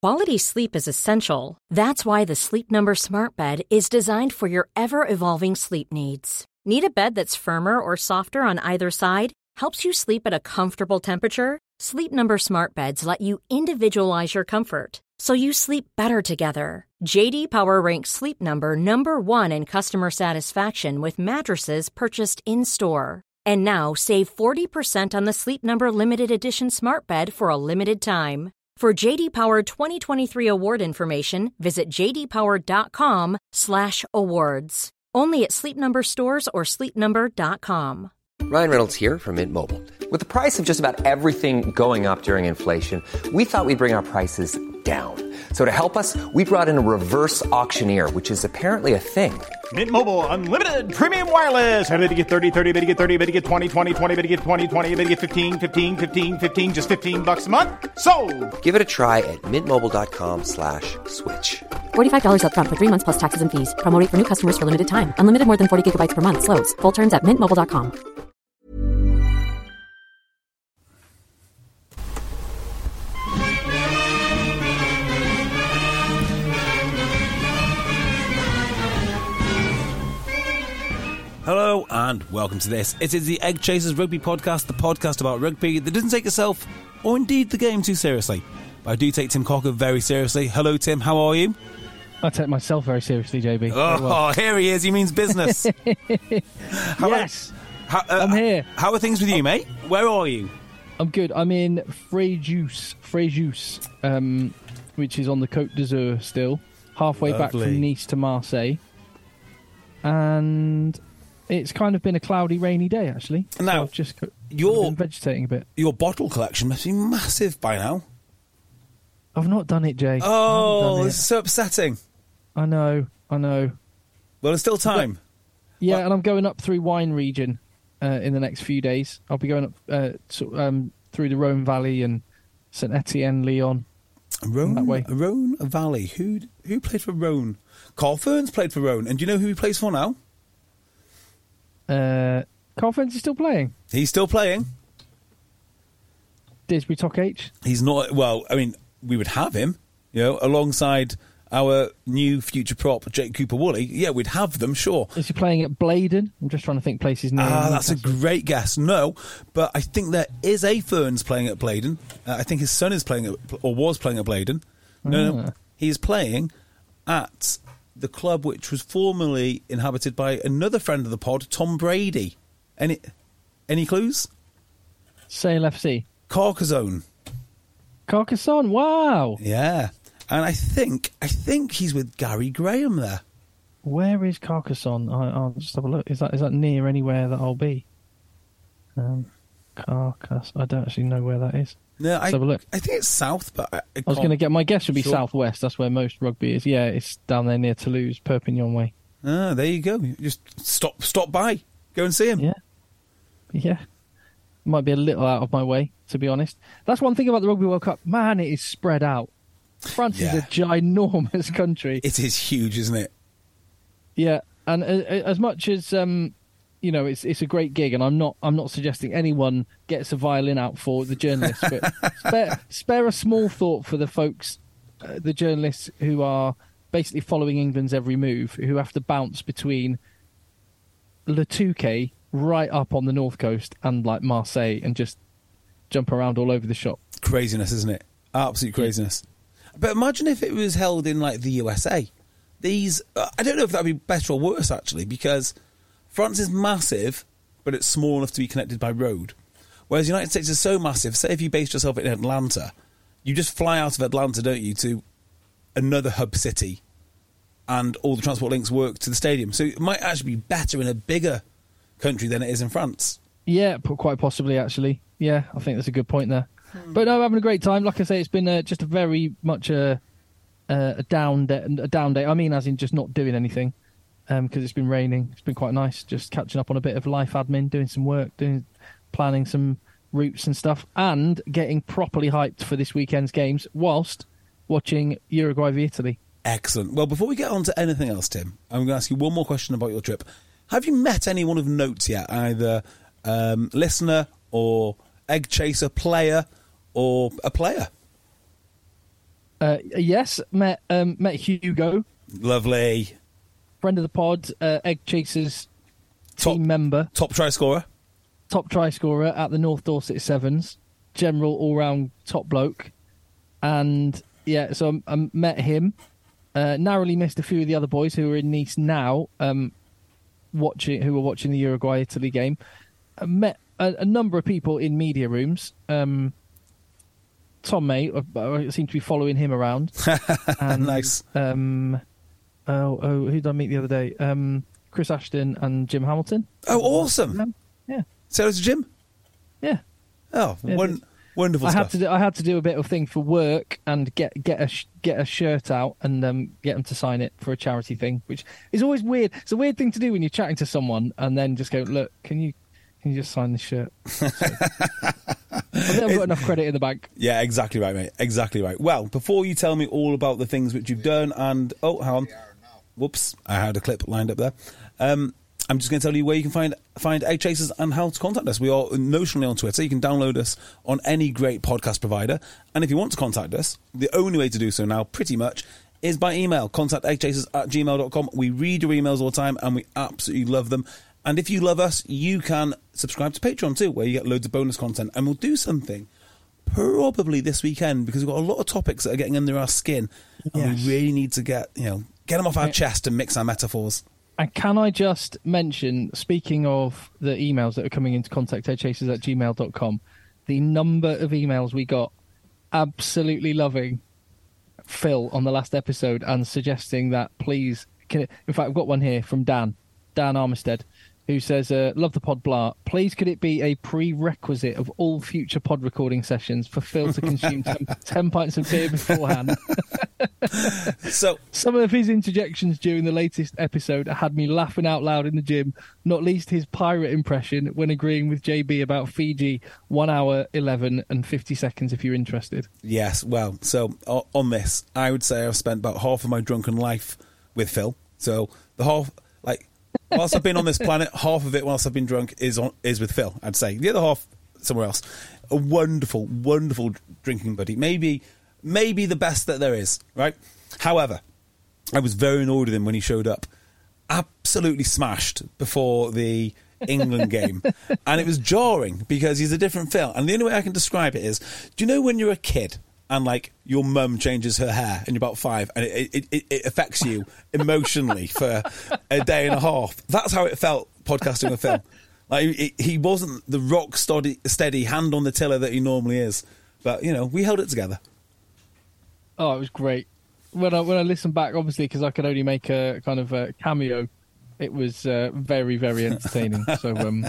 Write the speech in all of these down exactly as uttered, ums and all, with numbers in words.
Quality sleep is essential. That's why the Sleep Number Smart Bed is designed for your ever-evolving sleep needs. Need a bed that's firmer or softer on either side? Helps you sleep at a comfortable temperature? Sleep Number Smart Beds let you individualize your comfort, so you sleep better together. J D Power ranks Sleep Number number one in customer satisfaction with mattresses purchased in-store. And now save forty percent on the Sleep Number Limited Edition Smart Bed for a limited time. For J D Power twenty twenty-three award information, visit jdpower.com slash awards. Only at Sleep Number stores or sleep number dot com. Ryan Reynolds here from Mint Mobile. With the price of just about everything going up during inflation, we thought we'd bring our prices down. So to help us, we brought in a reverse auctioneer, which is apparently a thing. Mint Mobile Unlimited Premium Wireless. How to get thirty, thirty, how to get thirty, how to get twenty, twenty, twenty, how to get twenty, twenty, how to get fifteen, fifteen, fifteen, fifteen, just fifteen bucks a month? Sold! Give it a try at mintmobile.com slash switch. forty-five dollars up front for three months plus taxes and fees. Promo rate for new customers for limited time. Unlimited more than forty gigabytes per month. Slows full terms at mint mobile dot com. Hello and welcome to this. It is the Egg Chasers Rugby Podcast, the podcast about rugby that doesn't take itself, or indeed the game, too seriously. But I do take Tim Cocker very seriously. Hello Tim, how are you? I take myself very seriously, J B. Oh, well. Here he is, he means business. how yes, are, how, uh, I'm here. How are things with you, mate? Where are you? I'm good. I'm in Fréjus, Fréjus, um, which is on the Côte d'Azur still, halfway Lovely. back from Nice to Marseille. And it's kind of been a cloudy, rainy day, actually. So now, I've just your, been vegetating a bit. Your bottle collection must be massive by now. I've not done it, Jay. Oh, it. it's so upsetting. I know, I know. Well, there's still time. Yeah, well, and I'm going up through wine region uh, in the next few days. I'll be going up uh, to, um, through the Rhone Valley and Saint Etienne, Lyon. Rhone, that way. Rhone Valley. Who who played for Rhone? Carl Ferns played for Rhone. And do you know who he plays for now? Uh, Carl Ferns is still playing. He's still playing. Disbury Toc H. He's not. Well, I mean, we would have him, you know, alongside our new future prop, Jake Cooper-Woolley. Yeah, we'd have them, sure. Is he playing at Bladen? I'm just trying to think places near. Ah, that's a great guess. No, but I think there is a Ferns playing at Bladen. Uh, I think his son is playing at, or was playing at Bladen. No, Ah. no, he's playing at the club which was formerly inhabited by another friend of the pod, Tom Brady. Any any clues? Sale F C. Carcassonne. Carcassonne, wow. Yeah. And I think I think he's with Gary Graham there. Where is Carcassonne? I, I'll just have a look. Is that is that near anywhere that I'll be? Um, Carcassonne. I don't actually know where that is. No, I, Let's have a look. I think it's south, but I, I, I was going to get my guess would be Sure. southwest. That's where most rugby is. Yeah, it's down there near Toulouse, Perpignan way. Ah, there you go. You just stop stop by. Go and see him. Yeah, yeah. Might be a little out of my way, to be honest. That's one thing about the Rugby World Cup. Man, it is spread out. France Yeah. is a ginormous country. It is huge, isn't it? Yeah, and uh, as much as um, you know, it's it's a great gig, and I'm not I'm not suggesting anyone gets a violin out for the journalists, but spare spare a small thought for the folks, uh, the journalists who are basically following England's every move, who have to bounce between Le Touquet right up on the north coast and like Marseille, and just jump around all over the shop. Craziness, isn't it? Absolute craziness. But imagine if it was held in like the U S A. These, uh, I don't know if that'd be better or worse actually, because France is massive, but it's small enough to be connected by road. Whereas the United States is so massive. Say if you based yourself in Atlanta, you just fly out of Atlanta, don't you, to another hub city, and all the transport links work to the stadium. So it might actually be better in a bigger country than it is in France. Yeah, p- quite possibly actually. Yeah, I think that's a good point there. But no, I'm having a great time. Like I say, it's been uh, just a very much a, a, a down day. A down day. I mean, as in just not doing anything, because um, it's been raining. It's been quite nice, just catching up on a bit of life admin, doing some work, doing planning some routes and stuff, and getting properly hyped for this weekend's games whilst watching Uruguay v Italy. Excellent. Well, before we get on to anything else, Tim, I'm going to ask you one more question about your trip. Have you met anyone of note yet, either um, listener or egg chaser player or a player? Uh, yes, met um, met Hugo, Lovely. friend of the pod, uh, Egg Chasers Top- team member, Top try scorer. top try scorer at the North Dorset Sevens, general all round top bloke, and yeah, so I, I met him. Uh, narrowly missed a few of the other boys who are in Nice now, um, watching who were watching the Uruguay Italy game. I met a, a number of people in media rooms. Um, Tom May, I, I seem to be following him around. And, Nice. Um, oh, oh, who did I meet the other day? Um, Chris Ashton and Jim Hamilton. Oh, awesome. Um, yeah, So it's Jim. yeah. Oh, Yeah, won- it's- wonderful I stuff. had to do, I had to do a bit of thing for work and get get a sh- get a shirt out and um, get them to sign it for a charity thing, which is always weird. It's a weird thing to do when you're chatting to someone and then just go, look, can you can you just sign this shirt? So, I think I've got enough credit in the bank. Yeah, exactly right, mate. Exactly right. Well, before you tell me all about the things which you've done and... Oh, hang on. Whoops. I had a clip lined up there. Um, I'm just going to tell you where you can find find Egg Chasers and how to contact us. We are notionally on Twitter. You can download us on any great podcast provider. And if you want to contact us, the only way to do so now, pretty much, is by email. Contact eggchasers at gmail dot com. We read your emails all the time and we absolutely love them. And if you love us, you can subscribe to Patreon too, where you get loads of bonus content. And we'll do something probably this weekend because we've got a lot of topics that are getting under our skin. And Yes. we really need to get, you know, get them off our chest and mix our metaphors. And can I just mention, speaking of the emails that are coming into contact eggchasers at gmail dot com, the number of emails we got absolutely loving Phil on the last episode and suggesting that please, can it, in fact, I've got one here from Dan, Dan Armistead, who says, uh, love the pod blah. Please could it be a prerequisite of all future pod recording sessions for Phil to consume ten, ten pints of beer beforehand? So, Some of his interjections during the latest episode had me laughing out loud in the gym, not least his pirate impression when agreeing with J B about Fiji, one hour, eleven and fifty seconds if you're interested. yes, well, so o- on this, I would say I've spent about half of my drunken life with Phil. So the half, like, whilst I've been on this planet, half of it whilst I've been drunk is on, is with Phil, I'd say. The other half, somewhere else. A wonderful, wonderful drinking buddy. Maybe, maybe the best that there is, right? However, I was very annoyed with him when he showed up. Absolutely smashed before the England game. And it was jarring because he's a different Phil. And the only way I can describe it is, do you know when you're a kid and like your mum changes her hair and you're about five and it, it, it, it affects you emotionally for a day and a half? That's how it felt podcasting with Phil. Like he, he wasn't the rock steady, steady hand on the tiller that he normally is. But, you know, we held it together. Oh, it was great. When I when I listened back, obviously, because I could only make a kind of a cameo, it was uh, very, very entertaining. So, um,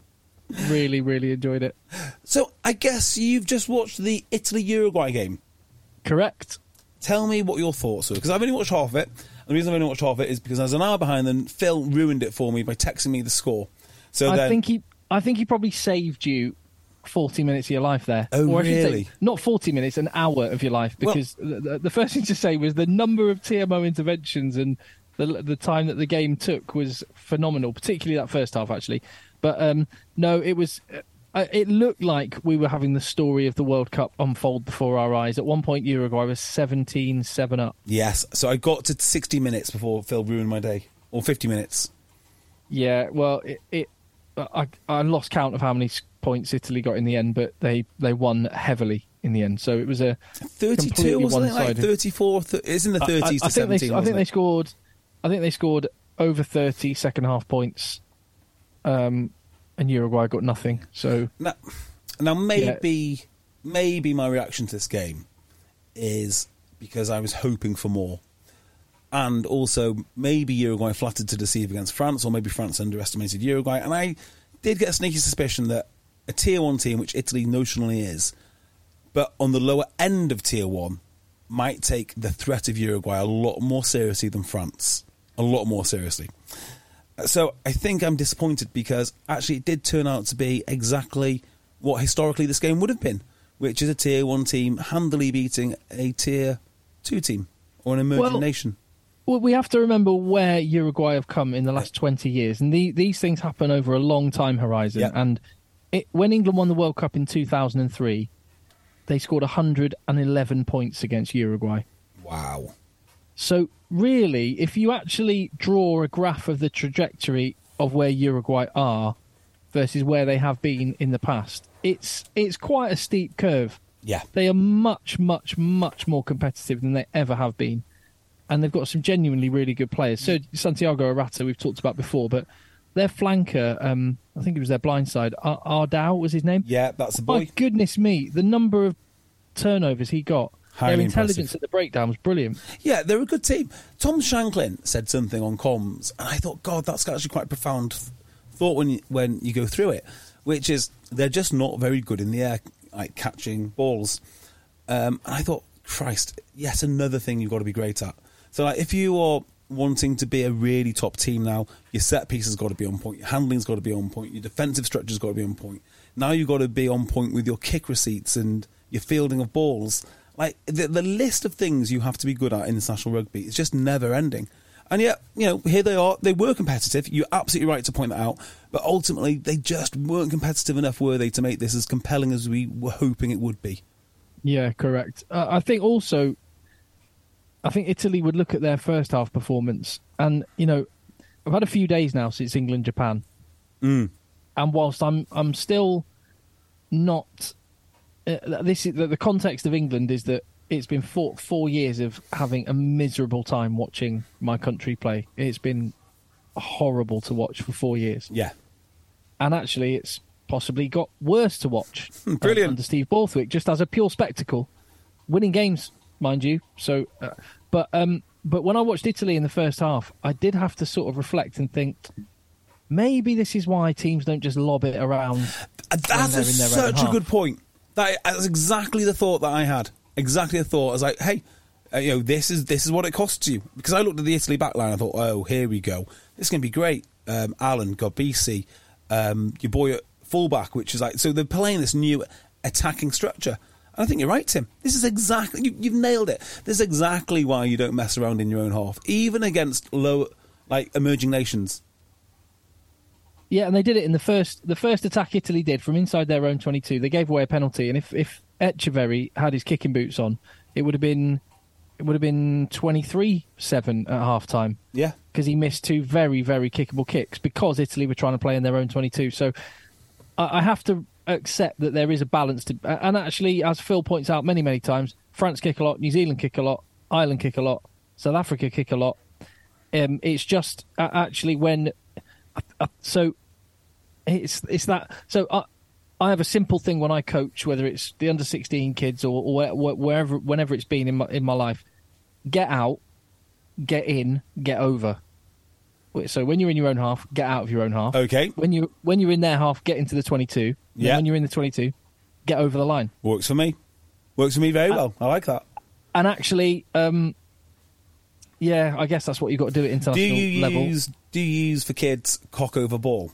really, really enjoyed it. So I guess you've just watched the Italy-Uruguay game. Correct. Tell me what your thoughts were, because I've only watched half of it. And the reason I've only watched half of it is because I was an hour behind, and Phil ruined it for me by texting me the score. So I then, think he, I think he probably saved you forty minutes of your life there. Oh, or I should say, really? not forty minutes, an hour of your life. Well- Because the, the first thing to say was the number of T M O interventions and the the time that the game took was phenomenal, particularly that first half, actually. But um, no, it was. Uh, it looked like we were having the story of the World Cup unfold before our eyes. At one point, Uruguay was seventeen seven up. yes. So I got to sixty minutes before Phil ruined my day, or fifty minutes. Yeah, well, it, it I, I lost count of how many points Italy got in the end, but they, they won heavily in the end. So it was a thirty-two, completely wasn't it? Like one-sided. thirty-four. Th- it's in the thirties I, I, to I think seventeen. they, I think wasn't they it? scored. I think they scored over thirty second half points, um, and Uruguay got nothing. So Now, now maybe, maybe my reaction to this game is because I was hoping for more. And also, maybe Uruguay flattered to deceive against France, or maybe France underestimated Uruguay. And I did get a sneaky suspicion that a tier one team, which Italy notionally is, but on the lower end of tier one, might take the threat of Uruguay a lot more seriously than France. A lot more seriously. So I think I'm disappointed because actually it did turn out to be exactly what historically this game would have been, which is a tier one team handily beating a tier two team or an emerging Well, nation. well, we have to remember where Uruguay have come in the last twenty years, and the, these things happen over a long time horizon. Yep. And it, when England won the World Cup in two thousand three, they scored one hundred eleven points against Uruguay. Wow. So really, if you actually draw a graph of the trajectory of where Uruguay are versus where they have been in the past, it's it's quite a steep curve. Yeah. They are much, much, much more competitive than they ever have been. And they've got some genuinely really good players. So Santiago Arata, we've talked about before, but their flanker, um, I think it was their blindside, Ar- Ardao was his name? Yeah, that's the boy. My goodness me, the number of turnovers he got. Highly Their intelligence impressive. at the breakdown was brilliant. Yeah, they're a good team. Tom Shanklin said something on comms, and I thought, God, that's actually quite a profound thought when you, when you go through it, which is they're just not very good in the air, like catching balls. Um, and I thought, Christ, yet another thing you've got to be great at. So like, if you are wanting to be a really top team now, your set piece has got to be on point, your handling's got to be on point, your defensive structure's got to be on point. Now you've got to be on point with your kick receipts and your fielding of balls. Like, the, the list of things you have to be good at in international rugby is just never ending. And yet, you know, here they are. They were competitive. You're absolutely right to point that out. But ultimately, they just weren't competitive enough, were they, to make this as compelling as we were hoping it would be. Yeah, correct. Uh, I think also, I think Italy would look at their first half performance. And, you know, I've had a few days now since England-Japan. Mm. And whilst I'm, I'm still not... Uh, this is the, the context of England is that it's been four, four years of having a miserable time watching my country play. It's been horrible to watch for four years. Yeah. And actually, it's possibly got worse to watch. Brilliant. Uh, under Steve Borthwick, just as a pure spectacle. Winning games, mind you. So, uh, But um, but when I watched Italy in the first half, I did have to sort of reflect and think, maybe this is why teams don't just lob it around. That's a, such a good point. That, that's exactly the thought that I had. Exactly the thought. I was like, hey, uh, you know, this is this is what it costs you. Because I looked at the Italy backline and I thought, oh, here we go. This is going to be great. Um, Alan, Garbisi, um, your boy at fullback, which is like, so they're playing this new attacking structure. And I think you're right, Tim. This is exactly, you, you've nailed it. This is exactly why you don't mess around in your own half, even against low, like, emerging nations. Yeah, and they did it in the first the first attack Italy did from inside their own twenty-two. They gave away a penalty, and if if Echeverri had his kicking boots on, it would have been it would have been twenty-three seven at half time. Yeah, because he missed two very very kickable kicks because Italy were trying to play in their own twenty-two. So I, I have to accept that there is a balance to, and actually, as Phil points out many many times, France kick a lot, New Zealand kick a lot, Ireland kick a lot, South Africa kick a lot. Um, it's just uh, actually when uh, so. It's it's that. So I I have a simple thing when I coach, whether it's the under sixteen kids or, or wherever, whenever it's been in my in my life. Get out, get in, get over. So when you're in your own half, get out of your own half. Okay. When you when you're in their half, get into the twenty-two. Yeah. When you're in the twenty-two, get over the line. Works for me. Works for me very well. I like that. And actually, um, yeah, I guess that's what you've got to do at international do you level. Use, do you use for kids cock over ball?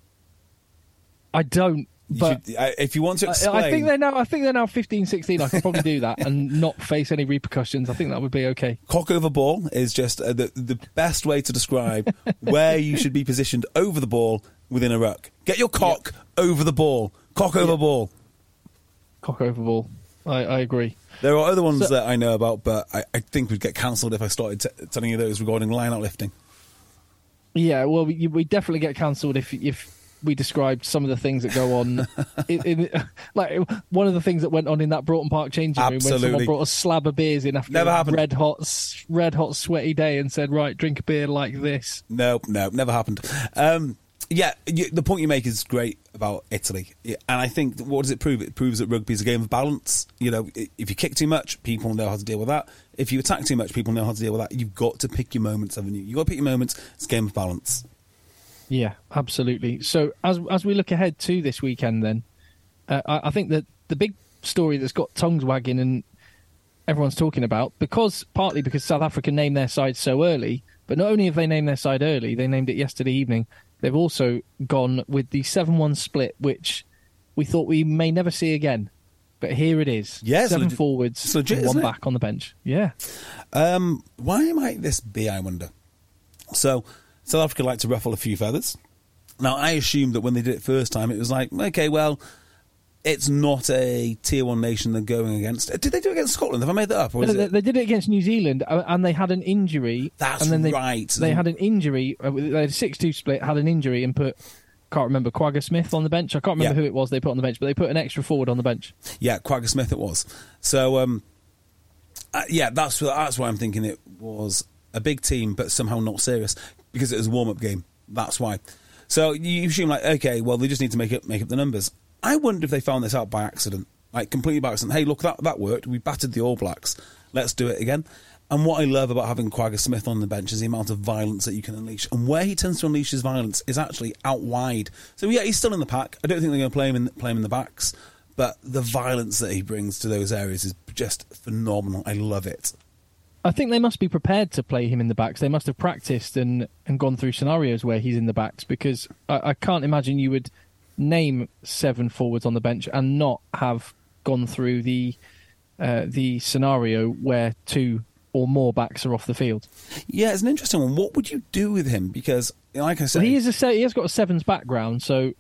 I don't. But you should, uh, if you want to explain, I think they're now. I think they're now fifteen, sixteen. I can probably do that and not face any repercussions. I think that would be okay. Cock over ball is just uh, the the best way to describe where you should be positioned over the ball within a ruck. Get your cock yep. over the ball. Cock over yep. ball. Cock over ball. I, I agree. There are other ones so, that I know about, but I, I think we'd get cancelled if I started t- telling you those regarding line-out lifting. Yeah, well, we, we definitely get cancelled if if. we described some of the things that go on. in, in, like one of the things that went on in that Broughton Park changing room Absolutely. when someone brought a slab of beers in after never a happened. red hot, red hot, sweaty day and said, "Right, drink a beer like this." No, no, never happened. Um, yeah, you, the point you make is great about Italy, yeah, and I think what does it prove? It proves that rugby is a game of balance. You know, if you kick too much, people know how to deal with that. If you attack too much, people know how to deal with that. You've got to pick your moments, haven't you? You've got to pick your moments. It's a game of balance. Yeah, absolutely. So as as we look ahead to this weekend, then uh, I, I think that the big story that's got tongues wagging and everyone's talking about, because partly because South Africa named their side so early, but not only have they named their side early, they named it yesterday evening. They've also gone with the seven one split, which we thought we may never see again. But here it is. Yeah, seven legit, forwards, legit, one back on the bench. Yeah. Um, why might this be, I wonder? So South Africa like to ruffle a few feathers. Now, I assumed that when they did it first time, it was like, okay, well, it's not a tier one nation they're going against. Did they do it against Scotland? Have I made that up? Or is they, it... they did it against New Zealand, uh, and they had an injury. That's and then they, right. They had an injury. Uh, they had a six two split, had an injury, and put, can't remember, Quagga Smith on the bench. I can't remember yeah. who it was they put on the bench, but they put an extra forward on the bench. Yeah, Quagga Smith it was. So, um, uh, yeah, that's, that's why I'm thinking it was a big team, but somehow not serious, because it was a warm-up game. That's why. So you assume, like, okay, well, they just need to make it make up the numbers. I wonder if they found this out by accident, like completely by accident. Hey, look, that that worked. We battered the All Blacks. Let's do it again. And what I love about having Quagga Smith on the bench is the amount of violence that you can unleash. And where he tends to unleash his violence is actually out wide. So yeah, he's still in the pack. I don't think they're going to play him in play him in the backs, but the violence that he brings to those areas is just phenomenal. I love it. I think they must be prepared to play him in the backs. They must have practiced and, and gone through scenarios where he's in the backs, because I, I can't imagine you would name seven forwards on the bench and not have gone through the uh, the scenario where two or more backs are off the field. Yeah, it's an interesting one. What would you do with him? Because, like I said, well, he is a se- he has got a sevens background, so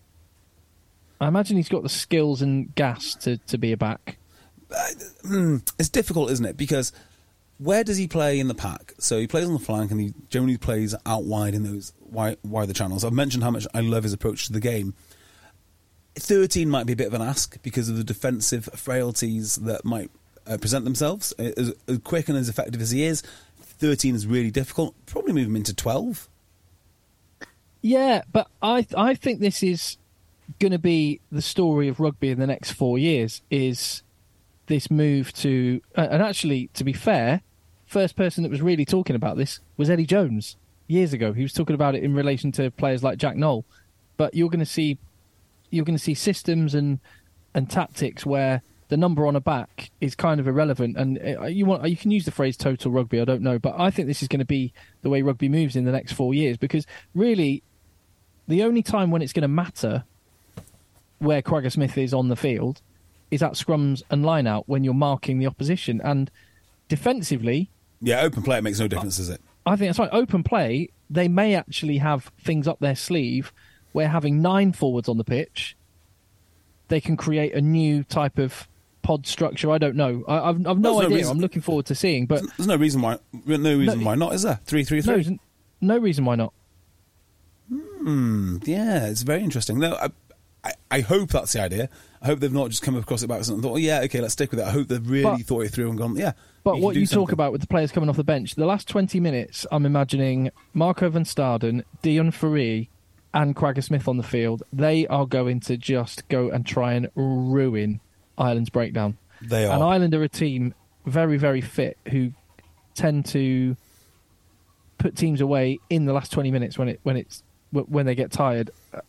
I imagine he's got the skills and gas to, to be a back. Uh, mm, it's difficult, isn't it? Because where does he play in the pack? So he plays on the flank, and he generally plays out wide in those wide, wider channels. I've mentioned how much I love his approach to the game. thirteen might be a bit of an ask because of the defensive frailties that might uh, present themselves. As, as quick and as effective as he is, thirteen is really difficult. Probably move him into twelve. Yeah, but I I think this is going to be the story of rugby in the next four years, is this move to... Uh, and actually, to be fair, first person that was really talking about this was Eddie Jones years ago. He was talking about it in relation to players like Jack Knoll. But you're going to see you're going to see systems and and tactics where the number on a back is kind of irrelevant. And you want you can use the phrase total rugby, I don't know, but I think this is going to be the way rugby moves in the next four years, because really the only time when it's going to matter where Quagga Smith is on the field is at scrums and line-out, when you're marking the opposition. And defensively... Yeah, open play makes no difference, does it? I think that's right. Open play, they may actually have things up their sleeve where having nine forwards on the pitch, they can create a new type of pod structure. I don't know. I, I've, I've no There's idea. No I'm looking forward to seeing. But there's no reason why. No reason no, why not, is there? Three, three, three. No, no reason why not. Hmm. Yeah, it's very interesting. No, I, I, I hope that's the idea. I hope they've not just come across it by accident and thought, oh, yeah, okay, let's stick with it. I hope they've really but, thought it through and gone, yeah. But you what you something. talk about with the players coming off the bench, the last twenty minutes, I'm imagining Marco van Staden, Dion Fourie, and Quagga Smith on the field. They are going to just go and try and ruin Ireland's breakdown. They are. And Ireland are a team very, very fit who tend to put teams away in the last twenty minutes when it when it's when they get tired.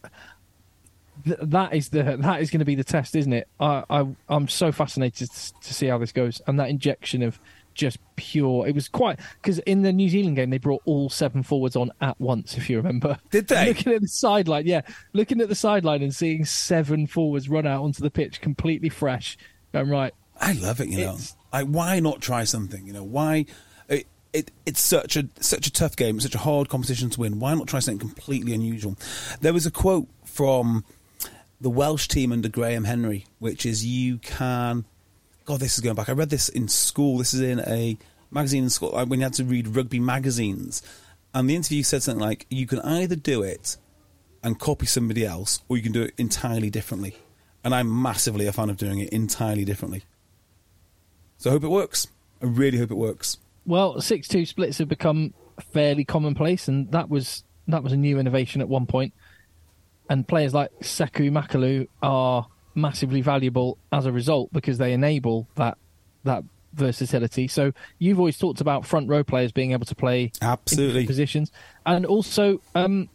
Th- that is the that is going to be the test, isn't it? I, I I'm so fascinated to see how this goes, and that injection of just pure. It was quite, because in the New Zealand game they brought all seven forwards on at once, if you remember. Did they? Looking at the sideline, yeah, looking at the sideline and seeing seven forwards run out onto the pitch completely fresh. Going right. I love it. You know, It's- like why not try something? You know, why? It, it it's such a such a tough game, such a hard competition to win. Why not try something completely unusual? There was a quote from the Welsh team under Graham Henry, which is, you can... God, this is going back. I read this in school. This is in a magazine in school, when you had to read rugby magazines. And the interview said something like, you can either do it and copy somebody else, or you can do it entirely differently. And I'm massively a fan of doing it entirely differently. So I hope it works. I really hope it works. Well, six two splits have become fairly commonplace, and that was that was a new innovation at one point. And players like Sekou Makalu are massively valuable as a result, because they enable that that versatility. So you've always talked about front row players being able to play Absolutely in positions, and also um,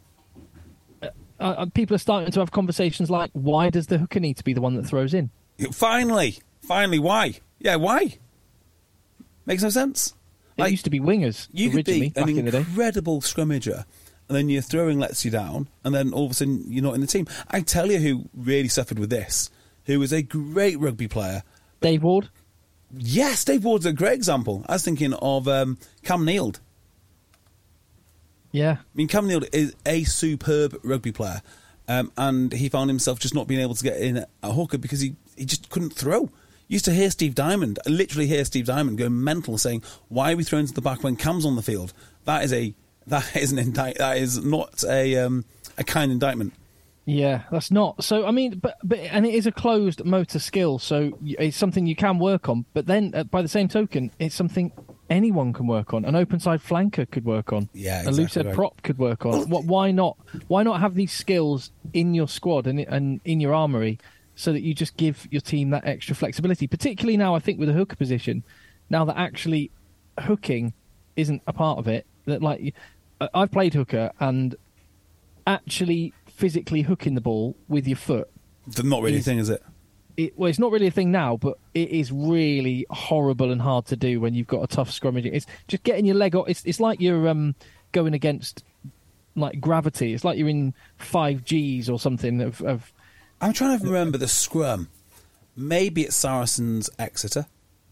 uh, people are starting to have conversations like, why does the hooker need to be the one that throws in? Finally, finally, why? Yeah, why? Makes no sense. It Like, used to be wingers you could originally, be an back in the day. incredible scrummager, and then your throwing lets you down, and then all of a sudden you're not in the team. I tell you who really suffered with this, who was a great rugby player. Dave Ward? Yes, Dave Ward's a great example. I was thinking of um, Cam Neild. Yeah. I mean, Cam Neild is a superb rugby player. Um, and he found himself just not being able to get in at hooker because he, he just couldn't throw. Used to hear Steve Diamond, literally hear Steve Diamond going mental, saying, "Why are we throwing to the back when Cam's on the field?" That is a that is an indict. That is not a um, a kind indictment. Yeah, that's not. So I mean, but but and it is a closed motor skill, so it's something you can work on. But then, uh, by the same token, it's something anyone can work on. An open side flanker could work on. Yeah, exactly. A loose head right. prop could work on. What? Why not? Why not have these skills in your squad and and in your armory, so that you just give your team that extra flexibility? Particularly now, I think with the hooker position, now that actually hooking isn't a part of it. That like I've played hooker and actually physically hooking the ball with your foot. It's not really is, a thing, is it? it? Well, it's not really a thing now, but it is really horrible and hard to do when you've got a tough scrummaging. It's just getting your leg off. It's it's like you're um, going against like gravity. It's like you're in five Gs or something. Of, of I'm trying to remember the scrum. Maybe it's Saracens Exeter.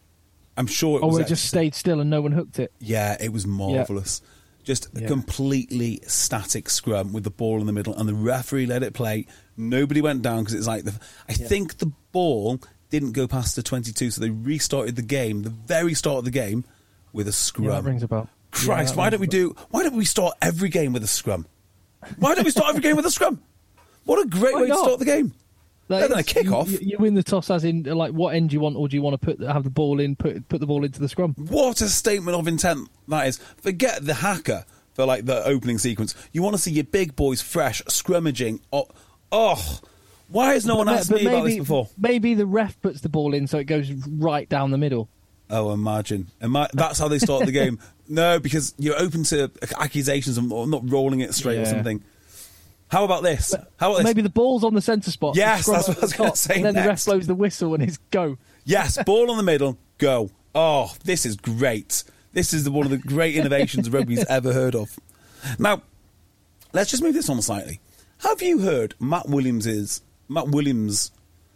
I'm sure it was. Oh, it Exeter. just stayed still and no one hooked it. Yeah, it was marvellous. Yeah. Just a yeah. completely static scrum with the ball in the middle, and the referee let it play. Nobody went down because it's like the. I yeah. think the ball didn't go past the twenty-two, so they restarted the game, the very start of the game, with a scrum. Yeah, that rings a bell. Christ, yeah, why don't we do? Why don't we start every game with a scrum? Why don't we start every game with a scrum? What a great why way not? to start the game. Like, Better than a kick-off. You, you win the toss as in, like, what end do you want, or do you want to put have the ball in, put put the ball into the scrum? What a statement of intent that is. Forget the hacker for, like, the opening sequence. You want to see your big boys fresh, scrummaging. Oh, oh. Why has no but, one asked me maybe, about this before? Maybe the ref puts the ball in so it goes right down the middle. Oh, imagine. Ima- That's how they start the game. No, because you're open to accusations of not rolling it straight yeah. or something. How about this? How about this? Maybe the ball's on the centre spot. Yes, that's what I was going to say. And then next. the ref blows the whistle and it's go. Yes, ball on the middle, go. Oh, this is great. This is one of the great innovations rugby's ever heard of. Now, let's just move this on slightly. Have you heard Matt Williams's Matt Williams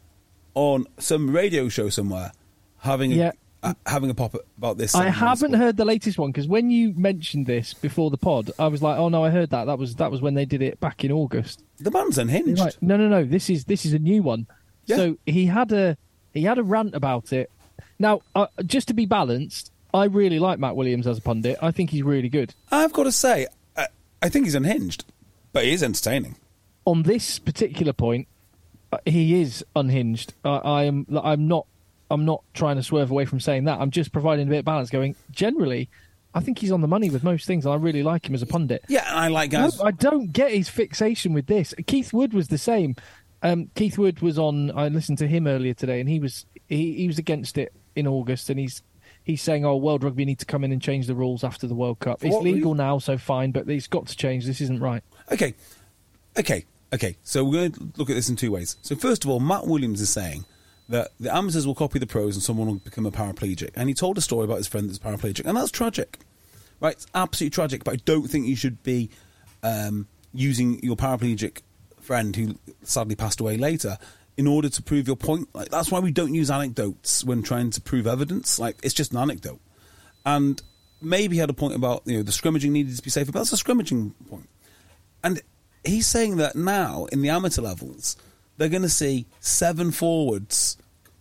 on some radio show somewhere having a, yeah. uh, having a pop about this? I haven't heard the latest one because when you mentioned this before the pod, I was like, "Oh no, I heard that. That was that was when they did it back in August." The man's unhinged. Like, no, no, no. This is this is a new one. Yeah. So he had a he had a rant about it. Now, uh, just to be balanced, I really like Matt Williams as a pundit. I think he's really good. I've got to say, I, I think he's unhinged, but he is entertaining. On this particular point, uh, he is unhinged. Uh, I am. I'm not. I'm not trying to swerve away from saying that. I'm just providing a bit of balance. Going generally, I think he's on the money with most things. And I really like him as a pundit. Yeah, I like guys. I, I don't get his fixation with this. Keith Wood was the same. Um, Keith Wood was on. I listened to him earlier today, and he was he, he was against it in August, and he's he's saying, "Oh, World Rugby need to come in and change the rules after the World Cup. It's what, legal now, so fine, but it's got to change. This isn't right." Okay, okay, okay. So we're going to look at this in two ways. So first of all, Matt Williams is saying that the amateurs will copy the pros and someone will become a paraplegic, and he told a story about his friend that's paraplegic, and that's tragic, right? It's absolutely tragic. But I don't think you should be um, using your paraplegic friend who sadly passed away later in order to prove your point. Like, that's why we don't use anecdotes when trying to prove evidence. Like, it's just an anecdote. And maybe he had a point about, you know, the scrummaging needed to be safer, but that's a scrummaging point. And he's saying that now in the amateur levels they're going to see seven forwards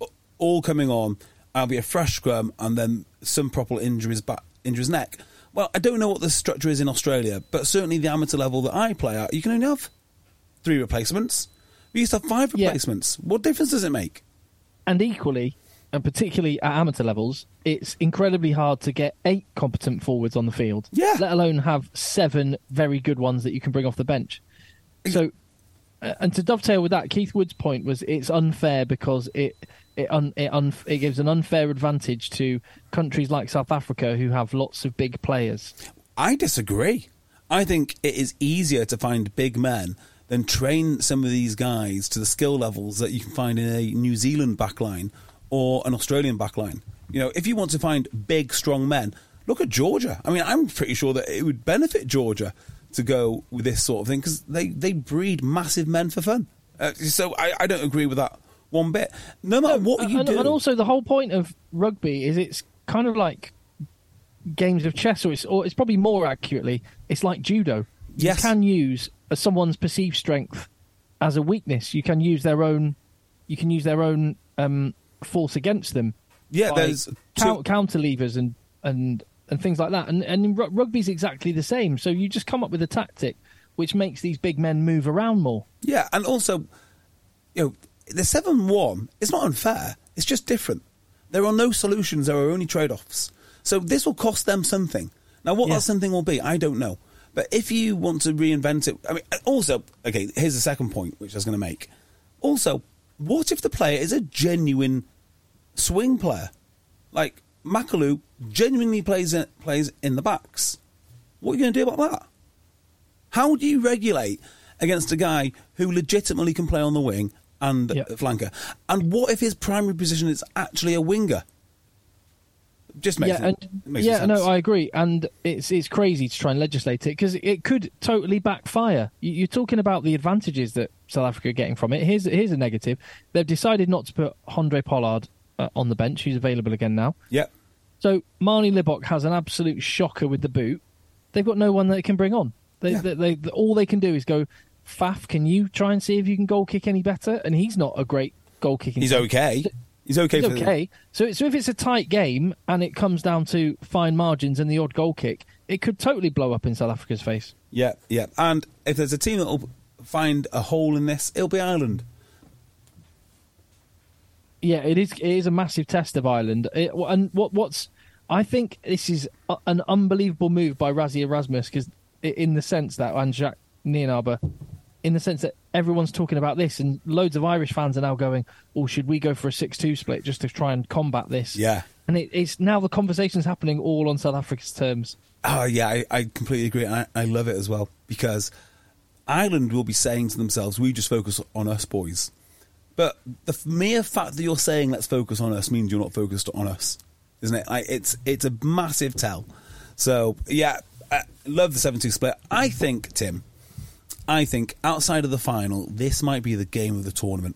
all coming on. I'll be a fresh scrum, and then some proper injuries back, injure his neck. Well, I don't know what the structure is in Australia, but certainly the amateur level that I play at, you can only have three replacements. We used to have five replacements. Yeah. What difference does it make? And equally, and particularly at amateur levels, it's incredibly hard to get eight competent forwards on the field, yeah. let alone have seven very good ones that you can bring off the bench. So, uh, and to dovetail with that, Keith Wood's point was it's unfair because it it un, it, un, it gives an unfair advantage to countries like South Africa who have lots of big players. I disagree. I think it is easier to find big men than train some of these guys to the skill levels that you can find in a New Zealand backline or an Australian backline. You know, if you want to find big, strong men, look at Georgia. I mean, I'm pretty sure that it would benefit Georgia to go with this sort of thing because they, they breed massive men for fun. Uh, so I, I don't agree with that one bit. No matter no, what you and, do. And also the whole point of rugby is it's kind of like games of chess, or it's, or it's probably more accurately, it's like judo. Yes. You can use someone's perceived strength as a weakness. You can use their own, you can use their own um, force against them. Yeah, there's count, counter levers and and and things like that. And and in r- rugby's exactly the same. So you just come up with a tactic which makes these big men move around more. Yeah, and also, you know, the seven one is not unfair. It's just different. There are no solutions. There are only trade-offs. So this will cost them something. Now, what Yeah. that something will be, I don't know. But if you want to reinvent it... I mean, also, okay, here's the second point, which I was going to make. Also, what if the player is a genuine swing player? Like, Makalu genuinely plays in, plays in the backs. What are you going to do about that? How do you regulate against a guy who legitimately can play on the wing and Yeah. flanker? And what if his primary position is actually a winger? Just makes yeah, it, and, it makes yeah, sense. no, I agree, and it's it's crazy to try and legislate it because it could totally backfire. You- You're talking about the advantages that South Africa are getting from it. Here's here's a negative: they've decided not to put Andre Pollard uh, on the bench. Who's available again now. Yeah. So Marnie Libok has an absolute shocker with the boot. They've got no one that they can bring on. They, Yeah. they, they, all they can do is go, Faf, can you try and see if you can goal kick any better? And he's not a great goal kicking. He's okay. He's okay. He's for the- okay. So, so if it's a tight game and it comes down to fine margins and the odd goal kick, it could totally blow up in South Africa's face. Yeah, yeah. And if there's a team that will find a hole in this, it'll be Ireland. Yeah, it is. It is a massive test of Ireland. It, and what what's I think this is a, an unbelievable move by Rassie Erasmus because in the sense that and Jacques Nienaber, in the sense that everyone's talking about this and loads of Irish fans are now going, "Oh, should we go for a six two split just to try and combat this?" Yeah. And it, it's now the conversation's happening all on South Africa's terms. Oh, yeah, I, I completely agree. I, I love it as well because Ireland will be saying to themselves, we just focus on us, boys. But the f- mere fact that you're saying let's focus on us means you're not focused on us, isn't it? Like, it's it's a massive tell. So, yeah, I love the seven two split. I think, Tim, I think outside of the final, this might be the game of the tournament.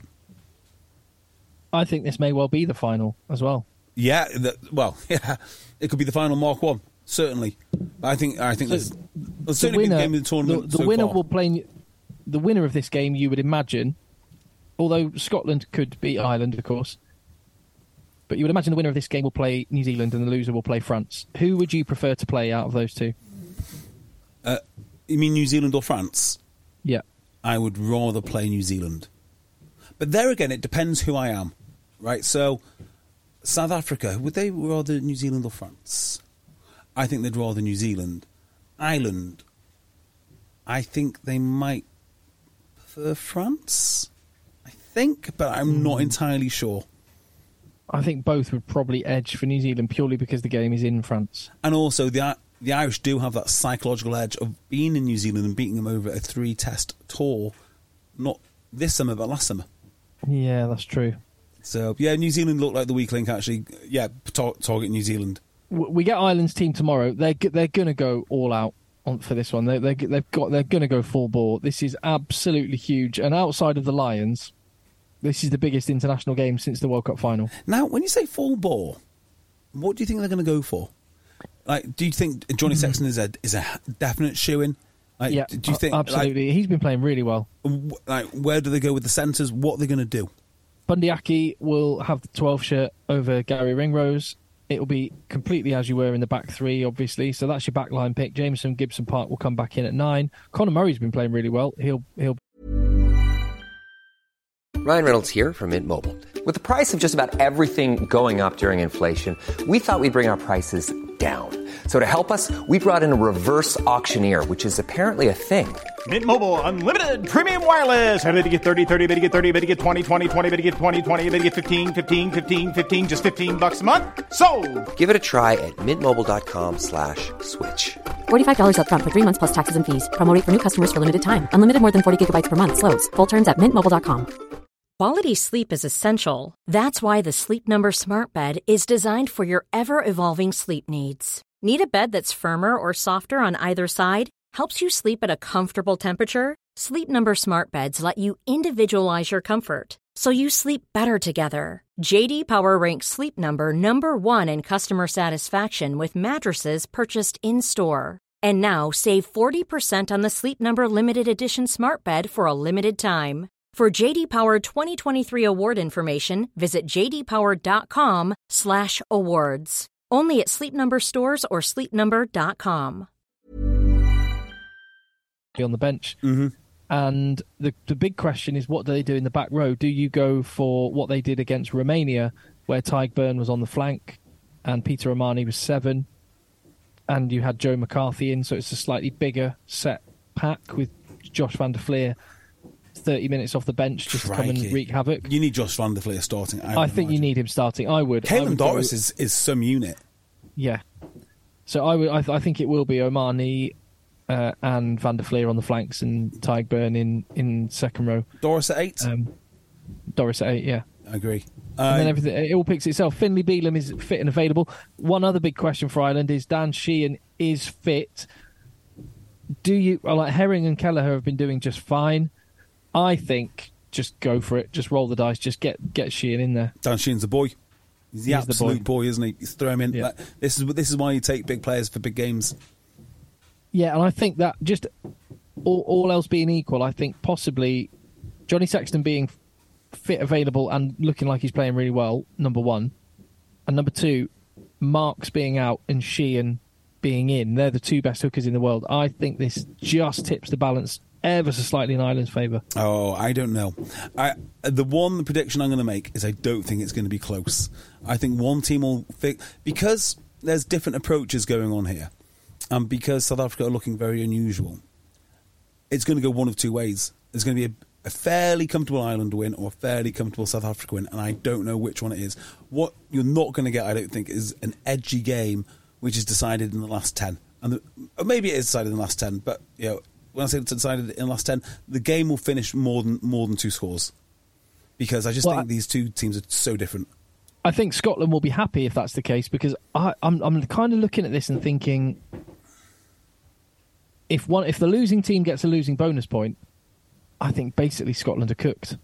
I think this may well be the final as well. Yeah, the, well, yeah, it could be the final Mark One, certainly. I think I think So this will certainly be the game of the tournament. The, the so winner far. will play. The winner of this game, you would imagine, although Scotland could beat Ireland, of course, but you would imagine the winner of this game will play New Zealand and the loser will play France. Who would you prefer to play out of those two? Uh, you mean New Zealand or France? Yeah. I would rather play New Zealand. But there again, it depends who I am, right? So, South Africa, would they rather New Zealand or France? I think they'd rather New Zealand. Ireland, I think they might prefer France, I think, but I'm not entirely sure. I think both would probably edge for New Zealand purely because the game is in France. And also, the the Irish do have that psychological edge of being in New Zealand and beating them over a three-test tour, not this summer, but last summer. Yeah, that's true. So, yeah, New Zealand looked like the weak link, actually. Yeah, tar- target New Zealand. W- We get Ireland's team tomorrow. They're g- they're going to go all out on for this one. They they they've got they're going to go full bore. This is absolutely huge. And outside of the Lions, this is the biggest international game since the World Cup final. Now, when you say full bore, what do you think they're going to go for? Like, do you think Johnny Sexton is a is a definite shoo-in? Like, Yeah, do you think a- absolutely. He's been playing really well. Like, w- like, where do they go with the centres? What are they going to do? Bundyaki will have the twelve shirt over Gary Ringrose. It will be completely as you were in the back three, obviously. So that's your back line pick. Jameson Gibson Park will come back in at nine. Conor Murray's been playing really well. He'll he'll. Ryan Reynolds here from Mint Mobile. With the price of just about everything going up during inflation, we thought we'd bring our prices down. So to help us, we brought in a reverse auctioneer, which is apparently a thing. Mint Mobile Unlimited Premium Wireless. How to get thirty, thirty, how to get thirty, how to get twenty, twenty, twenty, how to get twenty, twenty, how to get fifteen, fifteen, fifteen, fifteen, just fifteen bucks a month? Sold! Give it a try at mintmobile.com slash switch. forty-five dollars up front for three months plus taxes and fees. Promo rate for new customers for limited time. Unlimited more than forty gigabytes per month. Slows full terms at mint mobile dot com. Quality sleep is essential. That's why the Sleep Number Smart Bed is designed for your ever-evolving sleep needs. Need a bed that's firmer or softer on either side? Helps you sleep at a comfortable temperature? Sleep Number Smart Beds let you individualize your comfort, so you sleep better together. J D Power ranks Sleep Number number one in customer satisfaction with mattresses purchased in-store. And now, save forty percent on the Sleep Number Limited Edition Smart Bed for a limited time. For J D Power twenty twenty-three award information, visit j d power dot com slash awards. Only at Sleep Number stores or sleep number dot com. On the bench. Mm-hmm. And the the big question is, what do they do in the back row? Do you go for what they did against Romania, where Tyke Byrne was on the flank and Peter Omani was seven, and you had Joe McCarthy in, so it's a slightly bigger set pack with Josh van der Fleer thirty minutes off the bench just Crikey. to come and wreak havoc? You need Josh van der Fleer starting. I, I think imagine. you need him starting. I would. Caelan I would Doris go, is, is some unit. Yeah. So I would. I, th- I think it will be Omani uh, and van der Fleer on the flanks and Tyke Byrne in, in second row. Doris at eight? Um, Doris at eight, yeah. I agree. And Uh, then everything, it all picks itself. Finlay Bealham is fit and available. One other big question for Ireland is Dan Sheehan is fit. Do you, well, like Herring and Kelleher have been doing just fine. I think just go for it. Just roll the dice. Just get get Sheehan in there. Dan Sheehan's the boy. He's the He's the absolute boy. boy. isn't he? He's throw him in. Yeah. Like, this is this is why you take big players for big games. Yeah, and I think that just all, all else being equal, I think possibly Johnny Sexton being fit, available, and looking like he's playing really well, number one. And number two, Marks being out and Sheehan being in. They're the two best hookers in the world. I think this just tips the balance ever so slightly in Ireland's favour. Oh, I don't know. I the one prediction I'm going to make is I don't think it's going to be close. I think one team will fi- because there's different approaches going on here, and because South Africa are looking very unusual. It's going to go one of two ways. There's going to be a, a fairly comfortable Ireland win or a fairly comfortable South Africa win, and I don't know which one it is. What you're not going to get, I don't think, is an edgy game which is decided in the last ten, and the, or maybe it is decided in the last ten. But you know, when I say it's decided in the last ten, the game will finish more than more than two scores, because I just Well, think I- these two teams are so different. I think Scotland will be happy if that's the case, because I, I'm I'm kind of looking at this and thinking, if one if the losing team gets a losing bonus point, I think basically Scotland are cooked.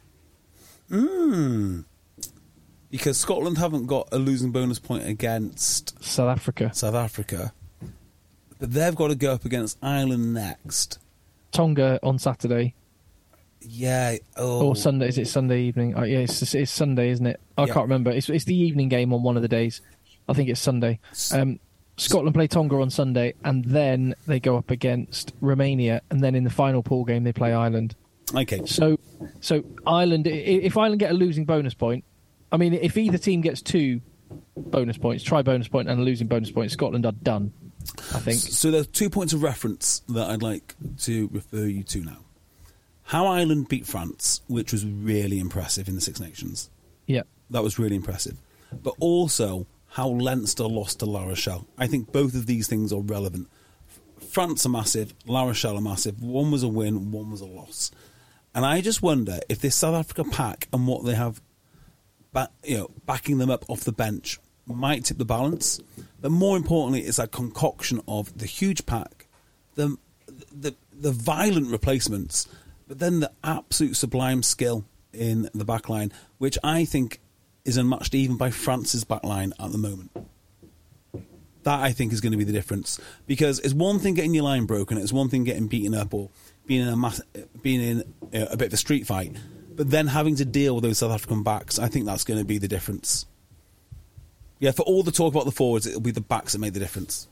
Mm. Because Scotland haven't got a losing bonus point against South Africa, South Africa, but they've got to go up against Ireland next. Tonga on Saturday Yeah. Oh. or Sunday. Is it Sunday evening? Oh, yeah, it's, it's Sunday, isn't it? I Yeah. can't remember. It's it's the evening game on one of the days. I think it's Sunday. Um, Scotland play Tonga on Sunday, and then they go up against Romania, and then in the final pool game they play Ireland. Okay. So, so Ireland, i- if Ireland get a losing bonus point, I mean, if either team gets two bonus points, try bonus point and a losing bonus point, Scotland are done, I think. So there's two points of reference that I'd like to refer you to now. How Ireland beat France, which was really impressive in the Six Nations. Yeah. That was really impressive. But also how Leinster lost to La Rochelle. I think both of these things are relevant. France are massive, La Rochelle are massive. One was a win, one was a loss. And I just wonder if this South Africa pack and what they have back, you know, backing them up off the bench might tip the balance. But more importantly, it's that concoction of the huge pack, the the the violent replacements, but then the absolute sublime skill in the back line, which I think is unmatched even by France's back line at the moment. That, I think, is going to be the difference. Because it's one thing getting your line broken, it's one thing getting beaten up or being in a, mass, being in uh, a bit of a street fight, but then having to deal with those South African backs, I think that's going to be the difference. Yeah, for all the talk about the forwards, it'll be the backs that made the difference.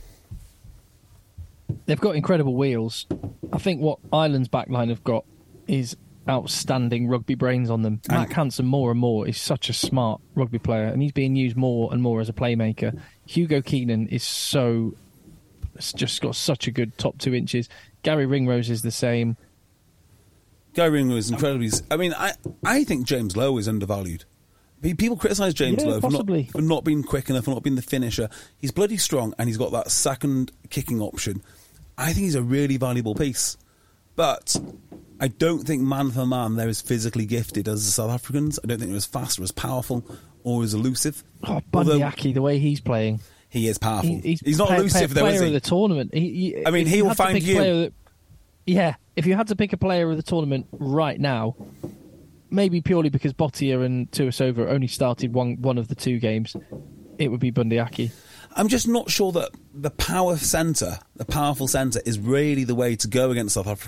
They've got incredible wheels. I think what Ireland's backline have got is outstanding rugby brains on them. Matt Hansen, more and more, is such a smart rugby player, and he's being used more and more as a playmaker. Hugo Keenan is so... It's just got such a good top two inches. Gary Ringrose is the same. Gary Ringrose is incredibly... I mean, I, I think James Lowe is undervalued. People criticise James Yeah, Lowe for not, possibly. for not being quick enough, for not being the finisher. He's bloody strong, and he's got that second kicking option. I think he's a really valuable piece. But I don't think man for man they're as physically gifted as the South Africans. I don't think they're as fast or as powerful or as elusive. Oh, Although Bundyaki, the way he's playing. he is powerful. He- he's, not play- elusive, play- though, player is of he? the tournament. He, he, I mean, if he you will had to find pick a you. player that- yeah, if you had to pick a player of the tournament right now, maybe purely because Bottier and Tuisova only started one one of the two games, it would be Bundyaki. I'm just not sure that the power centre, the powerful centre, is really the way to go against South Africa.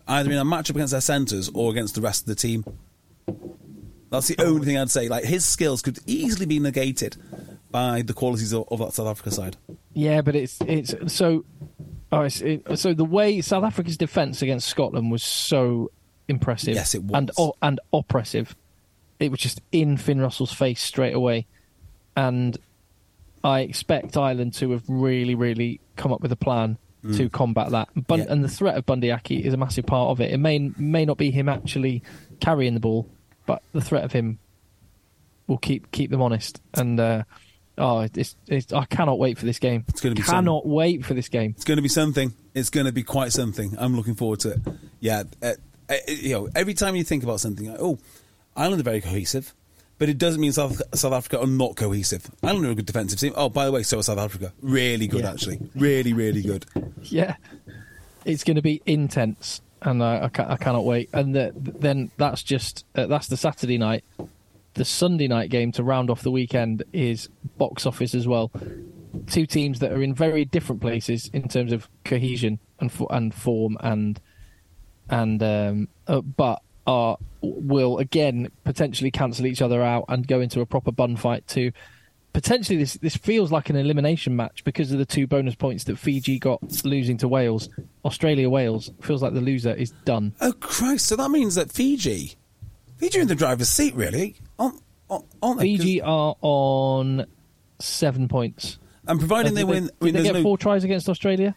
either in a matchup against their centres or against the rest of the team. That's the only thing I'd say. Like, his skills could easily be negated by the qualities of, of that South Africa side. Yeah, but it's it's so. Oh, it's, it, so the way South Africa's defence against Scotland was so impressive. Yes, it was. And, oh, and oppressive. It was just in Finn Russell's face straight away. And I expect Ireland to have really, really come up with a plan mm. to combat that. Bun- yeah. And the threat of Bundee Aki is a massive part of it. It may may not be him actually carrying the ball, but the threat of him will keep keep them honest. And uh, oh, it's, it's, I cannot wait for this game. It's going to be cannot something. wait for this game. It's going to be something. It's going to be quite something. I'm looking forward to it. Yeah, uh, uh, you know, every time you think about something, like, oh, Ireland are very cohesive, but it doesn't mean South South Africa are not cohesive. Ireland are a good defensive team. Oh, by the way, so is South Africa. Really good, yeah. actually. Really, really good. Yeah, it's going to be intense. And I, I, ca- I cannot wait. And the, then that's just uh, that's the Saturday night. The Sunday night game to round off the weekend is box office as well. Two teams that are in very different places in terms of cohesion and fo- and form and and um, uh, but are will again potentially cancel each other out and go into a proper bun fight too. Potentially, this this feels like an elimination match because of the two bonus points that Fiji got losing to Wales. Australia-Wales feels like the loser is done. Oh, Christ. So that means that Fiji... Fiji are in the driver's seat, really, aren't, aren't they? Fiji are on seven points. And providing uh, they did win... They, I mean, did they get no... four tries against Australia?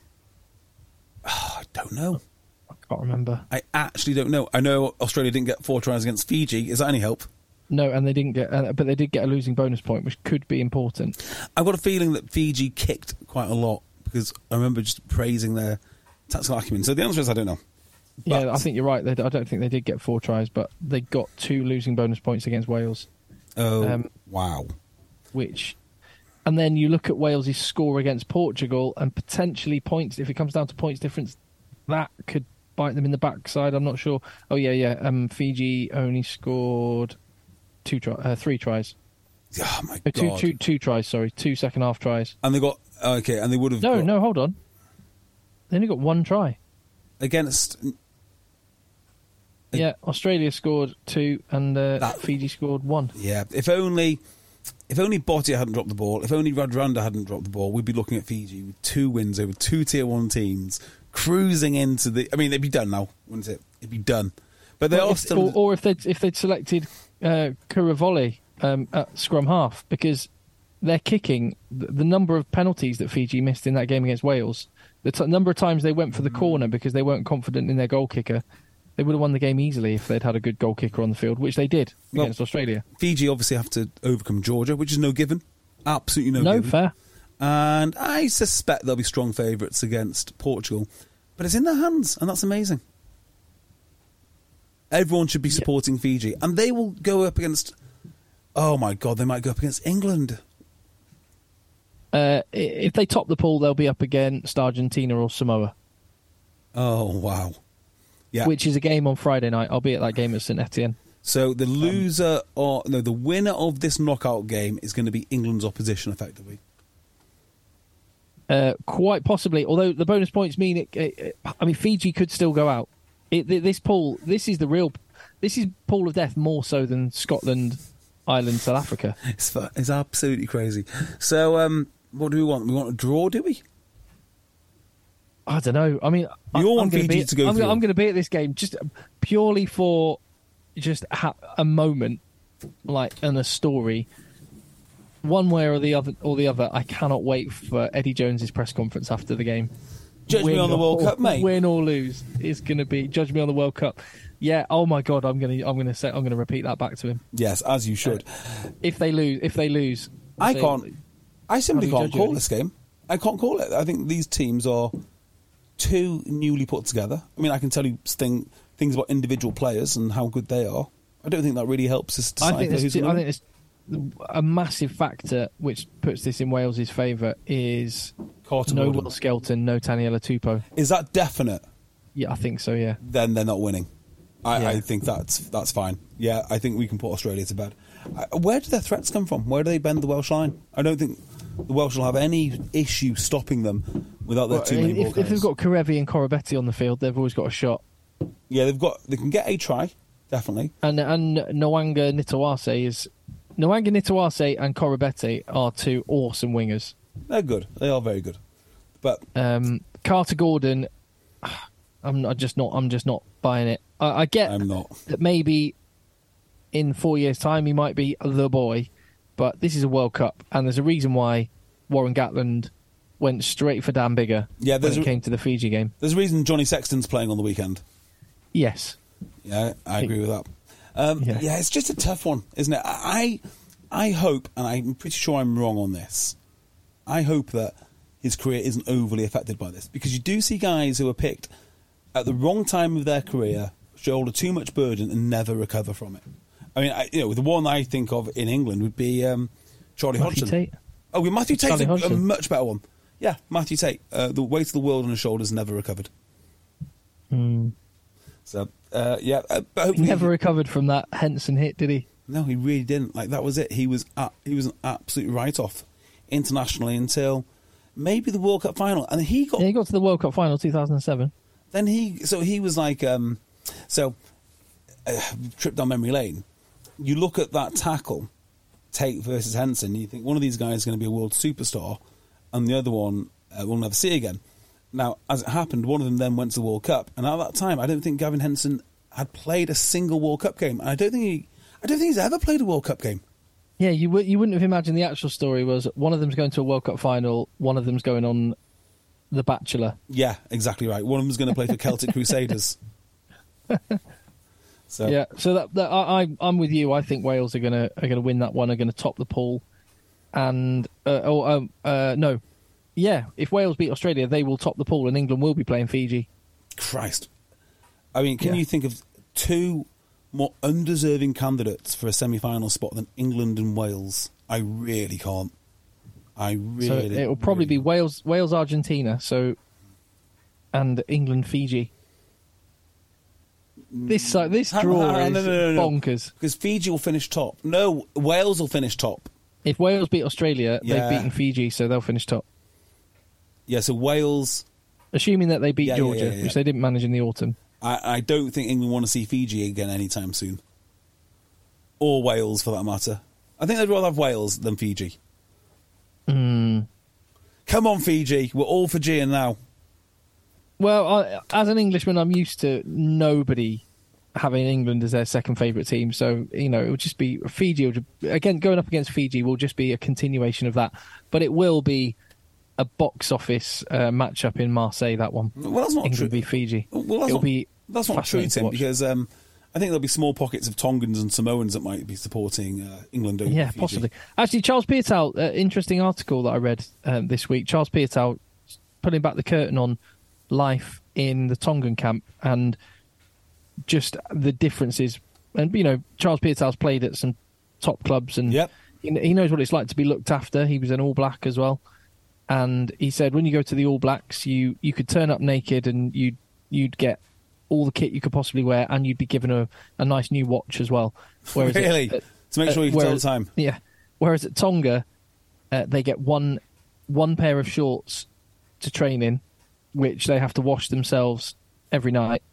Oh, I don't know. I can't remember. I actually don't know. I know Australia didn't get four tries against Fiji. Is that any help? No, and they didn't get, uh, but they did get a losing bonus point, which could be important. I've got a feeling that Fiji kicked quite a lot because I remember just praising their tactical acumen. So the answer is I don't know. But yeah, I think you're right. They, I don't think they did get four tries, but they got two losing bonus points against Wales. Oh, um, wow! Which, and then you look at Wales's score against Portugal, and potentially points. If it comes down to points difference, that could bite them in the backside. I'm not sure. Oh yeah, yeah. Um, Fiji only scored. Two try, uh, three tries. Oh my god! God. Two, two, two tries. Sorry, two second half tries. And they got okay, and they would have. No, got, no, hold on. They only got one try against. Yeah, Australia scored two, and uh, that, Fiji scored one. Yeah, if only, if only Botia hadn't dropped the ball, if only Radradra hadn't dropped the ball, we'd be looking at Fiji with two wins over two tier one teams, cruising into the. I mean, they'd be done now, wouldn't it? It'd be done. But they well, are if, still. Or, or if they'd if they'd selected. Uh, Kuravoli um, at scrum half because they're kicking the, the number of penalties that Fiji missed in that game against Wales, the t- number of times they went for the corner because they weren't confident in their goal kicker. They would have won the game easily if they'd had a good goal kicker on the field, which they did well, against Australia. Fiji obviously have to overcome Georgia, which is no given. Absolutely no, no given. No, fair. And I suspect they'll be strong favourites against Portugal. But it's in their hands, and that's amazing. Everyone should be supporting yeah. Fiji. And they will go up against... Oh, my God, they might go up against England. Uh, if they top the pool, they'll be up against Argentina or Samoa. Oh, wow. Yeah. Which is a game on Friday night. I'll be at that game at Saint Etienne. So the loser, um, or no, the winner of this knockout game is going to be England's opposition, effectively. Uh, quite possibly, although the bonus points mean it, it, it. I mean, Fiji could still go out. It, this pool, this is the real, this is pool of death more so than Scotland, Ireland, South Africa. It's it's absolutely crazy. So, um, what do we want? We want a draw, do we? I don't know. I mean, you all I'm want Fiji be, to go I'm, through. I'm going to be at this game just purely for just ha- a moment, like in a story. One way or the other, or the other. I cannot wait for Eddie Jones's press conference after the game. Judge win me on the World or, Cup, mate. Win or lose, it's going to be judge me on the World Cup. Yeah. Oh my God, I'm going to, I'm going to say, I'm going to repeat that back to him. Yes, as you should. Uh, if they lose, if they lose, I say, can't. I simply can't call it? this game. I can't call it. I think these teams are too newly put together. I mean, I can tell you thing, things about individual players and how good they are. I don't think that really helps us decide I think who's there's, going I think there's a massive factor which puts this in Wales's favour is Carter no Gordon. Will Skelton, no Taniela Tupou. Is that definite? Yeah, I think so. Yeah. Then they're not winning. I, Yeah. I think that's that's fine. Yeah, I think we can put Australia to bed. Uh, Where do their threats come from? Where do they bend the Welsh line? I don't think the Welsh will have any issue stopping them without their Well, two main ball if, if they've got Karevi and Korobetti on the field, they've always got a shot. Yeah, they've got. They can get a try, definitely. And and Nwanga Nitawase is Nwanga Nitawase and Korobete are two awesome wingers. They're good. They are very good. But um, Carter Gordon, I'm not, just not. I'm just not buying it. I, I get I'm not. that maybe in four years' time he might be the boy, but this is a World Cup, and there's a reason why Warren Gatland went straight for Dan Bigger yeah, when it a, came to the Fiji game. There's a reason Johnny Sexton's playing on the weekend. Yes. Yeah, I agree with that. Um, yeah. yeah, it's just a tough one, isn't it? I, I hope, and I'm pretty sure I'm wrong on this, I hope that his career isn't overly affected by this, because you do see guys who are picked at the wrong time of their career, shoulder too much burden and never recover from it. I mean, I, you know, the one I think of in England would be um, Charlie Matthew Hodgson. Tate. Oh, well, Matthew Tate's a, a Hodgson. much better one. Yeah, Matthew Tate. Uh, the weight of the world on his shoulders, never recovered. Mm. So, uh, yeah. Uh, but He hopefully never recovered from that Henson hit, did he? No, he really didn't. Like, that was it. He was at, he was an absolute write-off internationally until maybe the World Cup final. And he got... Yeah, he got to the World Cup final two thousand seven. Then he... So he was like... Um, so, uh, trip down memory lane. You look at that tackle, Tate versus Henson, you think one of these guys is going to be a world superstar, and the other one uh, we'll never see again. Now, as it happened, one of them then went to the World Cup, and at that time, I don't think Gavin Henson had played a single World Cup game. And I don't think he, I don't think he's ever played a World Cup game. Yeah, you w- you wouldn't have imagined the actual story was one of them's going to a World Cup final, one of them's going on The Bachelor. Yeah, exactly right. One of them's going to play for Celtic Crusaders. So Yeah, so that, that I, I I'm with you. I think Wales are gonna are gonna win that one. Are gonna top the pool, and uh, oh um, uh, no, yeah. If Wales beat Australia, they will top the pool, and England will be playing Fiji. Christ, I mean, can Yeah. you think of two more undeserving candidates for a semi-final spot than England and Wales? I really can't. I really. So it will probably really be Wales Wales Argentina. So and England Fiji. This uh, this Hang on, draw hang on, is no, no, no, no. bonkers. Because Fiji will finish top. No, Wales will finish top. If Wales beat Australia, Yeah. they've beaten Fiji, so they'll finish top. Yeah, so Wales... Assuming that they beat Yeah, yeah, Georgia, yeah, yeah. which they didn't manage in the autumn. I, I don't think England want to see Fiji again anytime soon. Or Wales, for that matter. I think they'd rather have Wales than Fiji. Mm. Come on, Fiji. We're all Fijian now. Well, I, as an Englishman, I'm used to nobody having England as their second favourite team. So, you know, it would just be Fiji. Would, again, going up against Fiji will just be a continuation of that. But it will be a box office uh, matchup in Marseille, that one. Well, that's not England true. v Fiji. Well, that's It'll not, be that's not true, fascinating to Tim, watch. because um, I think there'll be small pockets of Tongans and Samoans that might be supporting uh, England over Yeah, Fiji. possibly. Actually, Charles Piatow, uh, interesting article that I read um, this week. Charles Piatow pulling back the curtain on life in the Tongan camp and just the differences. And, you know, Charles Piatow's played at some top clubs and Yep. he, he knows what it's like to be looked after. He was an All Black as well. And he said when you go to the All Blacks, you, you could turn up naked and you'd, you'd get all the kit you could possibly wear and you'd be given a, a nice new watch as well. Whereas Really? at- To make sure you can tell the time? Yeah. Whereas at Tonga, uh, they get one one pair of shorts to train in, which they have to wash themselves every night,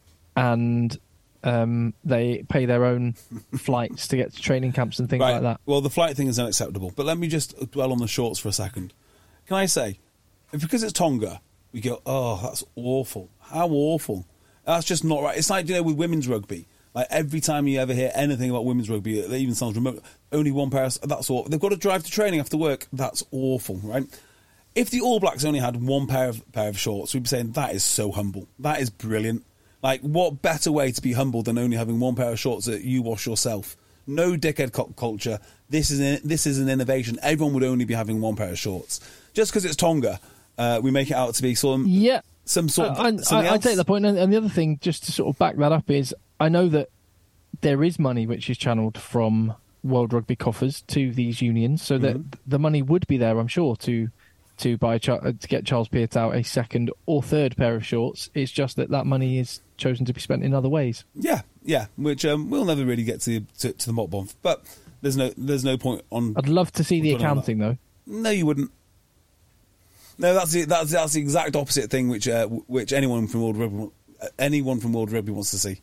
and um, they pay their own flights to get to training camps and things Right. like that. Well, the flight thing is unacceptable. But let me just dwell on the shorts for a second. Can I say, because it's Tonga, we go, oh, that's awful. How awful. That's just not right. It's like, you know, with women's rugby. Like, every time you ever hear anything about women's rugby, it even sounds remote. Only one pair, of, that's awful. They've got to drive to training after work. That's awful, right? If the All Blacks only had one pair of pair of shorts, we'd be saying, that is so humble. That is brilliant. Like, what better way to be humble than only having one pair of shorts that you wash yourself? No dickhead cu- culture. This is an, this is an innovation. Everyone would only be having one pair of shorts. Just because it's Tonga, uh, we make it out to be some Yeah. some sort of I, something I, I else. take that point, and, and the other thing, just to sort of back that up, is I know that there is money which is channeled from World Rugby coffers to these unions, so that Mm-hmm. the money would be there, I'm sure, to to buy Char- uh, to get Charles Piatow a second or third pair of shorts. It's just that that money is chosen to be spent in other ways. Yeah, yeah, which um, we'll never really get to to, to the mock bomb, but there's no there's no point on. I'd love to see the Put on accounting, though. No, you wouldn't. No, that's the, that's that's the exact opposite thing which uh, which anyone from World Rugby anyone from World Rugby wants to see.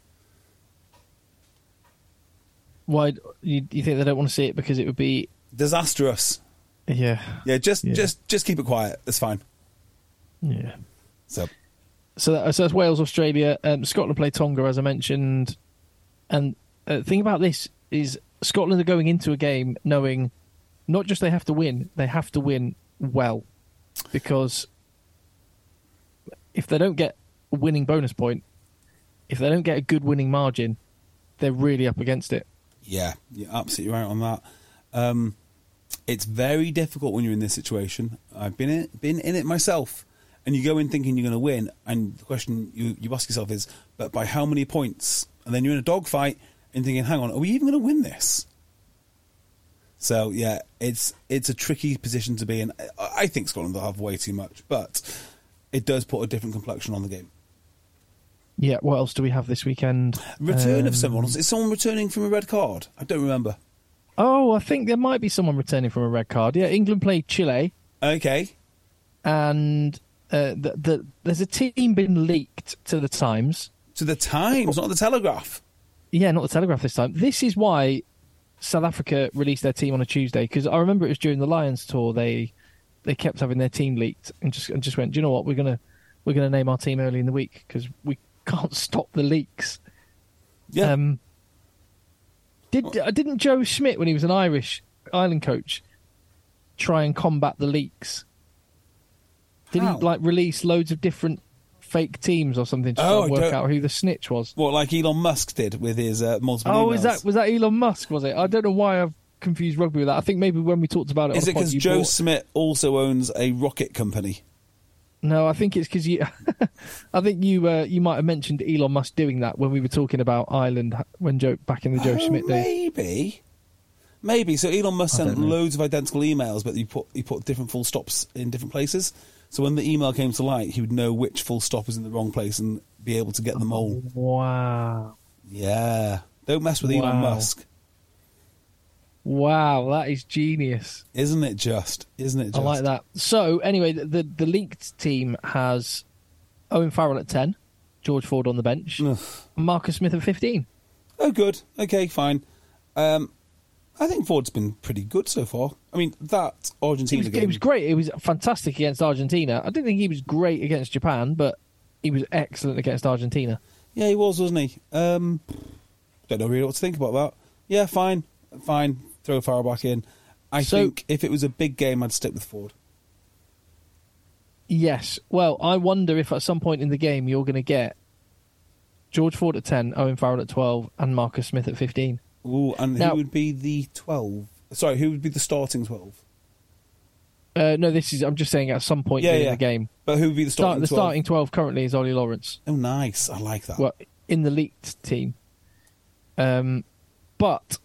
Why you, you think they don't want to see it because it would be disastrous? Yeah, yeah. Just, yeah. just, just keep it quiet. It's fine. Yeah. So, so, that, so that's Wales, Australia, um, Scotland play Tonga, as I mentioned. And uh, the thing about this is Scotland are going into a game knowing not just they have to win, they have to win well, because if they don't get a winning bonus point, if they don't get a good winning margin, they're really up against it. Yeah, you're absolutely right on that. Um, it's very difficult when you're in this situation. I've been in it, been in it myself, and you go in thinking you're going to win, and the question you, you ask yourself is, but by how many points? And then you're in a dogfight and thinking, hang on, are we even going to win this? So, yeah, it's it's a tricky position to be in. I think Scotland will have way too much, but it does put a different complexion on the game. Yeah, what else do we have this weekend? Return um, of someone. Is someone returning from a red card? I don't remember. Oh, I think there might be someone returning from a red card. Yeah, England played Chile. Okay. And uh, the, the, there's a team been leaked to the Times. To the Times, not the Telegraph. Yeah, not the Telegraph this time. This is why South Africa released their team on a Tuesday, because I remember it was during the Lions tour. They they kept having their team leaked and just and just went, do you know what? We're gonna we're gonna name our team early in the week because we can't stop the leaks. Yeah. Um, did didn't Joe Schmidt, when he was an Irish Ireland coach, try and combat the leaks? Did How? he like release loads of different fake teams or something to try Oh, and I work don't- out who the snitch was? What, like Elon Musk did with his uh, multiple Oh, emails? is that was that Elon Musk? Was it? I don't know why I've confused rugby with that. I think maybe when we talked about it, Is on it a pod because you Joe brought- Smith also owns a rocket company? No, I think it's because you. I think you uh, you might have mentioned Elon Musk doing that when we were talking about Ireland when Joe back in the Joe Oh, Schmidt days. maybe. Maybe. So Elon Musk I sent don't know. loads of identical emails, but he put he put different full stops in different places. So when the email came to light, he would know which full stop was in the wrong place and be able to get them all. Wow, Yeah. Don't mess with Elon Wow. Musk. wow, that is genius. Isn't it just? Isn't it just? I like that. So anyway, the the, the leaked team has Owen Farrell at ten, George Ford on the bench, Ugh. Marcus Smith at fifteen. Oh, good. Okay, fine. Um, I think Ford's been pretty good so far. I mean, that It Argentina was, game. it was great. It was fantastic against Argentina. I didn't think he was great against Japan, but he was excellent against Argentina. Yeah, he was, wasn't he? Um, don't know really what to think about that. Yeah, fine. Fine. Throw Farrell back in. I So- think if it was a big game, I'd stick with Ford. Yes. Well, I wonder if at some point in the game you're going to get George Ford at ten, Owen Farrell at twelve, and Marcus Smith at fifteen. Ooh, and Now- who would be the twelve? Sorry, who would be the starting twelve? Uh, no, this is. I'm just saying at some point Yeah, during yeah. the game. But who would be the Start, starting the twelve? starting twelve currently is Ollie Lawrence. Oh, nice. I like that. Well, in the leaked team. Um, but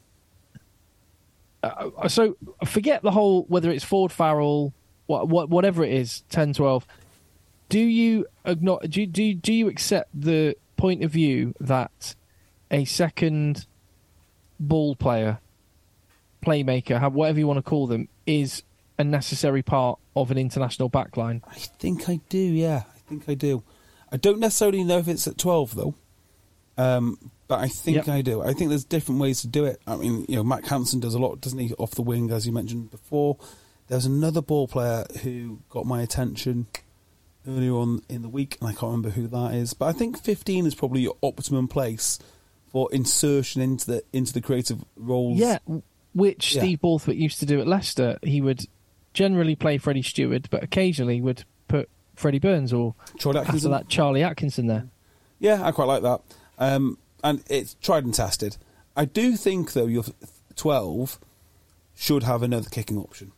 uh, so forget the whole whether it's Ford, Farrell, what, what, whatever it is, ten, twelve. Do you acknowledge? Do, do do you accept the point of view that a second ball player, playmaker, have whatever you want to call them, is a necessary part of an international backline? I think I do, yeah. I think I do. I don't necessarily know if it's at twelve, though. Um, but I think Yep. I do. I think there's different ways to do it. I mean, you know, Matt Hansen does a lot, doesn't he, off the wing, as you mentioned before. There's another ball player who got my attention earlier on in the week, and I can't remember who that is. But I think fifteen is probably your optimum place for insertion into the into the creative roles. Yeah, which Yeah. Steve Borthwick used to do at Leicester. He would generally play Freddie Stewart, but occasionally would put Freddie Burns or Troy after Atkinson. that Charlie Atkinson there. Yeah, I quite like that. Um, and it's tried and tested. I do think, though, your twelve should have another kicking option.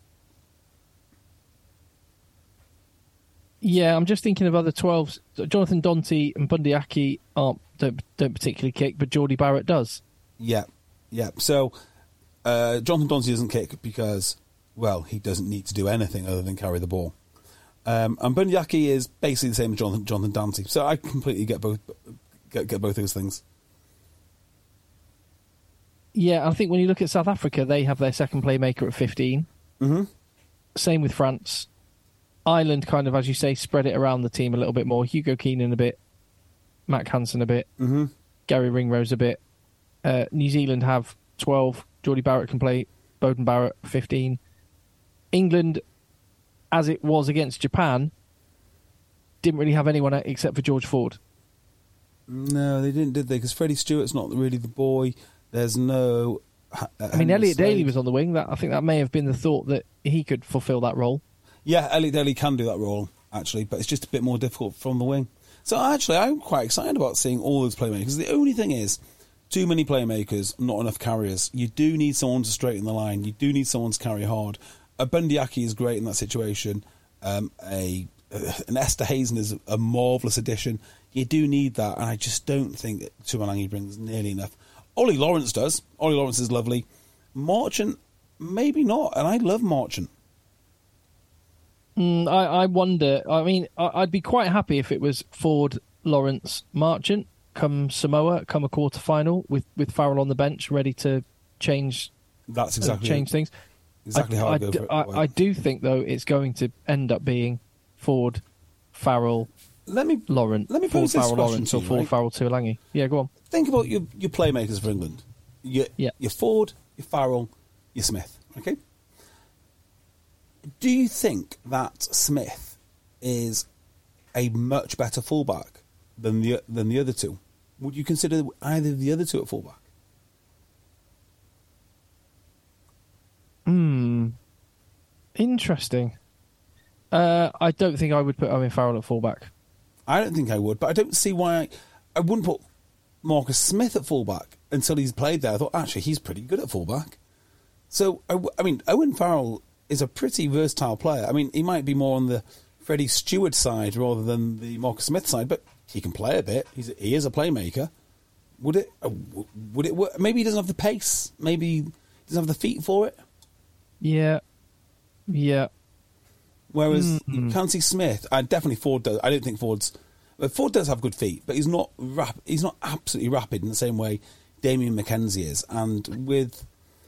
Yeah, I'm just thinking of other twelves. Jonathan Donty and Bundy Aki aren't don't, don't particularly kick, but Geordie Barrett does. Yeah, yeah. So, uh, Jonathan Donty doesn't kick because, well, he doesn't need to do anything other than carry the ball. Um, and Bundyaki is basically the same as Jonathan, Jonathan Dante. So I completely get both get, get both those things. Yeah, I think when you look at South Africa, they have their second playmaker at fifteen. Mm-hmm. Same with France. Ireland kind of, as you say, spread it around the team a little bit more. Hugo Keenan a bit Mac Hansen a bit, mm-hmm. Gary Ringrose a bit. Uh, New Zealand have twelve. Geordie Barrett can play. Beauden Barrett, fifteen. England, as it was against Japan, didn't really have anyone except for George Ford. No, they didn't, did they? Because Freddie Stewart's not really the boy. There's no... Uh, I mean, Elliot Daly was on the wing. That I think that may have been the thought that he could fulfil that role. Yeah, Elliot Daly can do that role, actually, but it's just a bit more difficult from the wing. So actually, I'm quite excited about seeing all those playmakers. The only thing is, too many playmakers, not enough carriers. You do need someone to straighten the line. You do need someone to carry hard. A Bundyaki is great in that situation. Um, a an Esther Hazen is a marvellous addition. You do need that, and I just don't think that Tuolangi brings nearly enough. Ollie Lawrence does. Ollie Lawrence is lovely. Marchant, maybe not, and I love Marchant. Mm, I, I wonder. I mean, I, I'd be quite happy if it was Ford, Lawrence, Marchant, come Samoa, come a quarter final with, with Farrell on the bench, ready to change. That's exactly uh, change it. things. Exactly I, how I, I go d- for it. I, I do think though it's going to end up being Ford, Farrell, let me Lawrence, let me Ford, pose this Farrell, question Lawrence, to or you, Ford, right? Farrell, Tuolangi. Yeah, go on. Think about your your playmakers for England. Your, Yeah. your Ford, your Farrell, your Smith. Okay. Do you think that Smith is a much better fullback than the than the other two? Would you consider either of the other two at fullback? Hmm. Interesting. Uh, I don't think I would put Owen Farrell at fullback. I don't think I would, but I don't see why I, I wouldn't put Marcus Smith at fullback until he's played there. I thought, actually, he's pretty good at fullback. So, I, I mean, Owen Farrell is a pretty versatile player. I mean, he might be more on the Freddie Stewart side rather than the Marcus Smith side, but he can play a bit. He's, he is a playmaker. Would it? Uh, would it work? Maybe he doesn't have the pace. Maybe he doesn't have the feet for it. Yeah. Yeah. Whereas Mm-hmm. Canty Smith, I definitely Ford does. I don't think Ford's. Well, Ford does have good feet, but he's not rap, He's not absolutely rapid in the same way Damien McKenzie is. And with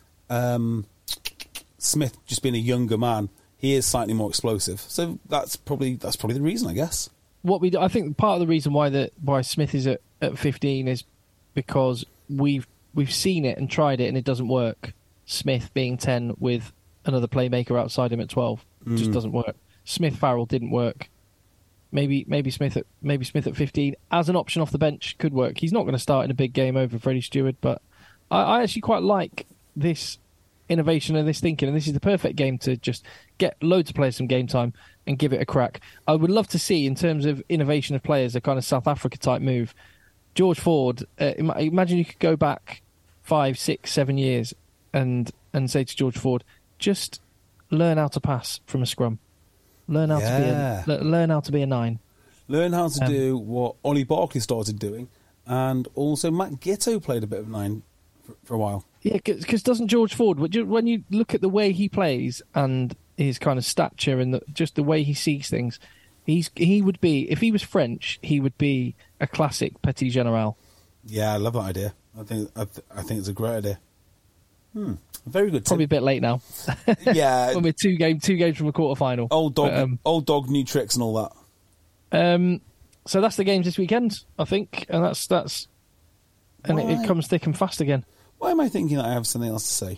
um, Smith just being a younger man, he is slightly more explosive. So that's probably that's probably the reason, I guess. What we do, I think part of the reason why that why Smith is at, at fifteen is because we've we've seen it and tried it and it doesn't work. Smith being ten with another playmaker outside him at twelve mm. just doesn't work. Smith Farrell didn't work. Maybe maybe Smith at maybe Smith at fifteen as an option off the bench could work. He's not going to start in a big game over Freddie Stewart, but I, I actually quite like this innovation and this thinking, and this is the perfect game to just get loads of players some game time and give it a crack. I would love to see, in terms of innovation of players, a kind of South Africa type move. George Ford, uh, imagine you could go back five, six, seven years and and say to George Ford, just learn how to pass from a scrum. Learn how yeah. to be a, learn how to be a nine. Learn how to Um, do what Ollie Barkley started doing, and also Matt Gitto played a bit of nine for, for a while. Yeah, because doesn't George Ford, when you look at the way he plays and his kind of stature and the, just the way he sees things, he's he would be, if he was French, he would be a classic Petit General. Yeah, I love that idea. I think I, th- I think it's a great idea. Hmm. Very good. Probably tip. a bit late now. Yeah, when we're two game two games from a quarter final. Old dog, But, um, old dog, new tricks and all that. Um, so that's the games this weekend, I think, and that's that's, and it, Why? it comes thick and fast again. Why am I thinking that I have something else to say?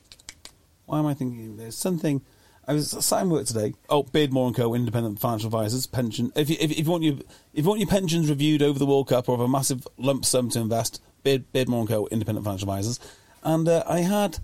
Why am I thinking there's something? I was sat in work today. Oh, Beardmore and Co. Independent Financial Advisors pension. If you, if, if you want your if you want your pensions reviewed over the World Cup or have a massive lump sum to invest, Beard, Beardmore and Co. Independent Financial Advisors. And uh, I had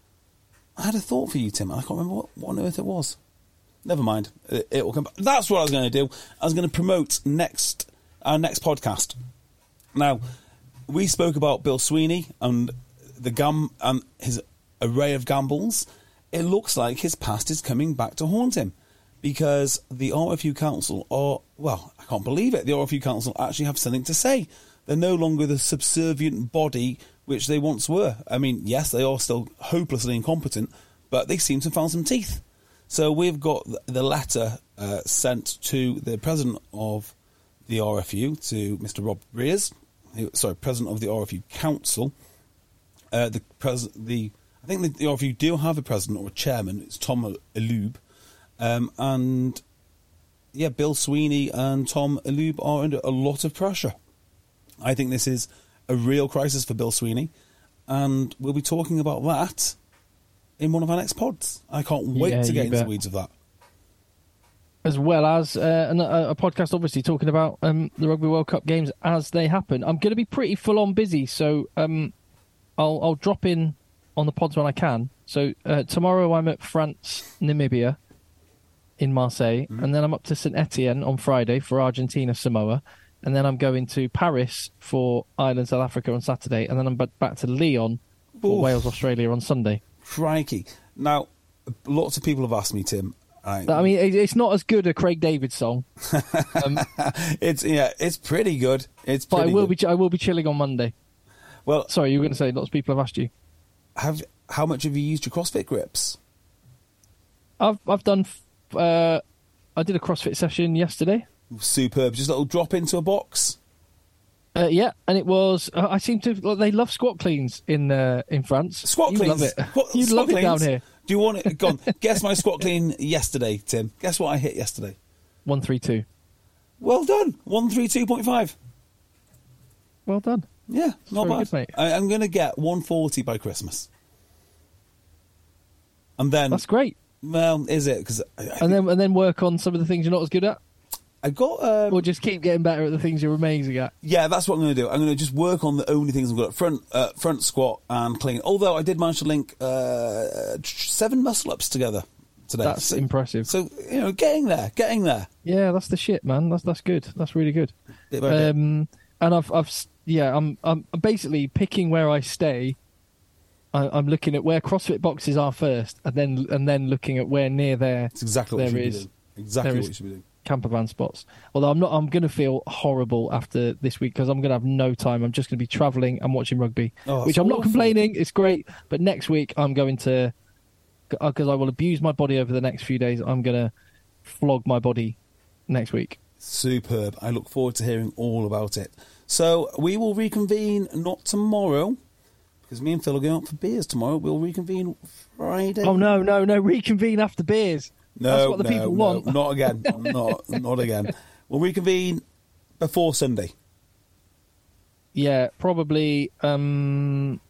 I had a thought for you, Tim. And I can't remember what, what on earth it was. Never mind. It, it will come back. That's what I was going to do. I was going to promote next our next podcast. Now, we spoke about Bill Sweeney and the gam and his array of gambles. It looks like his past is coming back to haunt him, because the R F U Council are, well, I can't believe it, the R F U Council actually have something to say. They're no longer the subservient body which they once were. I mean, yes, they are still hopelessly incompetent, but they seem to have found some teeth. So we've got the letter uh, sent to the president of the R F U, to Mister Rob Rears, who, sorry, president of the R F U Council. Uh, the pres- the I think the, the R F U do have a president or a chairman. It's Tom Aloob, um, and yeah, Bill Sweeney and Tom Aloob are under a lot of pressure. I think this is a real crisis for Bill Sweeney, and we'll be talking about that in one of our next pods. I can't wait Yeah, to get you into bet. the weeds of that. As well as uh, an, a, a podcast, obviously, talking about um, the Rugby World Cup games as they happen. I'm going to be pretty full-on busy, so um, I'll, I'll drop in on the pods when I can. So uh, tomorrow I'm at France, Namibia in Marseille, Mm-hmm. and then I'm up to Saint Etienne on Friday for Argentina, Samoa, and then I'm going to Paris for Ireland, South Africa on Saturday, and then I'm b- back to Lyon for Oof. Wales, Australia on Sunday. Crikey. Now, lots of people have asked me, Tim. I, I mean, it- it's not as good a Craig David song, it's yeah, it's pretty good. It's but I pretty will good. be I will be chilling on Monday. Well, Sorry, you were going to say lots of people have asked you. have how much have you used your CrossFit grips? I've I've done. Uh, I did a CrossFit session yesterday. Superb. Just a little drop into a box. Uh, yeah, and it was. Uh, I seem to. Like, they love squat cleans in uh, in France. Squat you cleans. love it. What- you squat love it down cleans? here. Do you want it? Go on. Guess my squat clean yesterday, Tim. Guess what I hit yesterday? One three two. Well done. one thirty-two point five. Well done. Yeah, not very bad. good, mate. I, I'm going to get one forty by Christmas. And then, That's great. well, is it? Because I, I, And then and then work on some of the things you're not as good at, I got. Um, or just keep getting better at the things you're amazing at. Yeah, that's what I'm going to do. I'm going to just work on the only things I'm good at: front, uh, front squat and clean. Although I did manage to link uh, seven muscle ups together today. That's so, impressive. So you know, getting there, getting there. Yeah, that's the shit, man. That's that's good. That's really good. Bit by bit. Um, and I've I've s- yeah, I'm I'm basically picking where I stay. I, I'm looking at where CrossFit boxes are first, and then and then looking at where near there It's exactly what there you should is- be doing. Exactly there what is- you should be doing. camper van spots. Although I'm not, I'm going to feel horrible after this week because I'm going to have no time. I'm just going to be travelling and watching rugby, Oh, that's which I'm not awful. complaining. It's great, but next week I'm going to, because I will abuse my body over the next few days. I'm going to flog my body next week. Superb. I look forward to hearing all about it. So we will reconvene not tomorrow, because me and Phil are going out for beers tomorrow. We'll reconvene Friday. Oh no, no, no! Reconvene after beers. No, That's what the no, people no, want. not again. not, not again. We'll reconvene before Sunday. Yeah, probably. Um,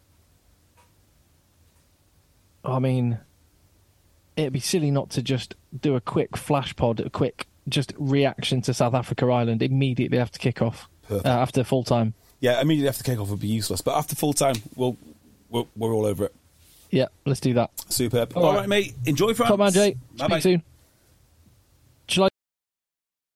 I mean, it'd be silly not to just do a quick flash pod, a quick just reaction to South Africa Ireland immediately after kickoff, uh, Perfect. after full time. Yeah, immediately after kick-off would be useless. But after full time, we'll, we'll, we're all over it. Yeah, let's do that. Superb. All All right. right, mate. Enjoy France. Top man, Jay. Bye-bye. Speak soon.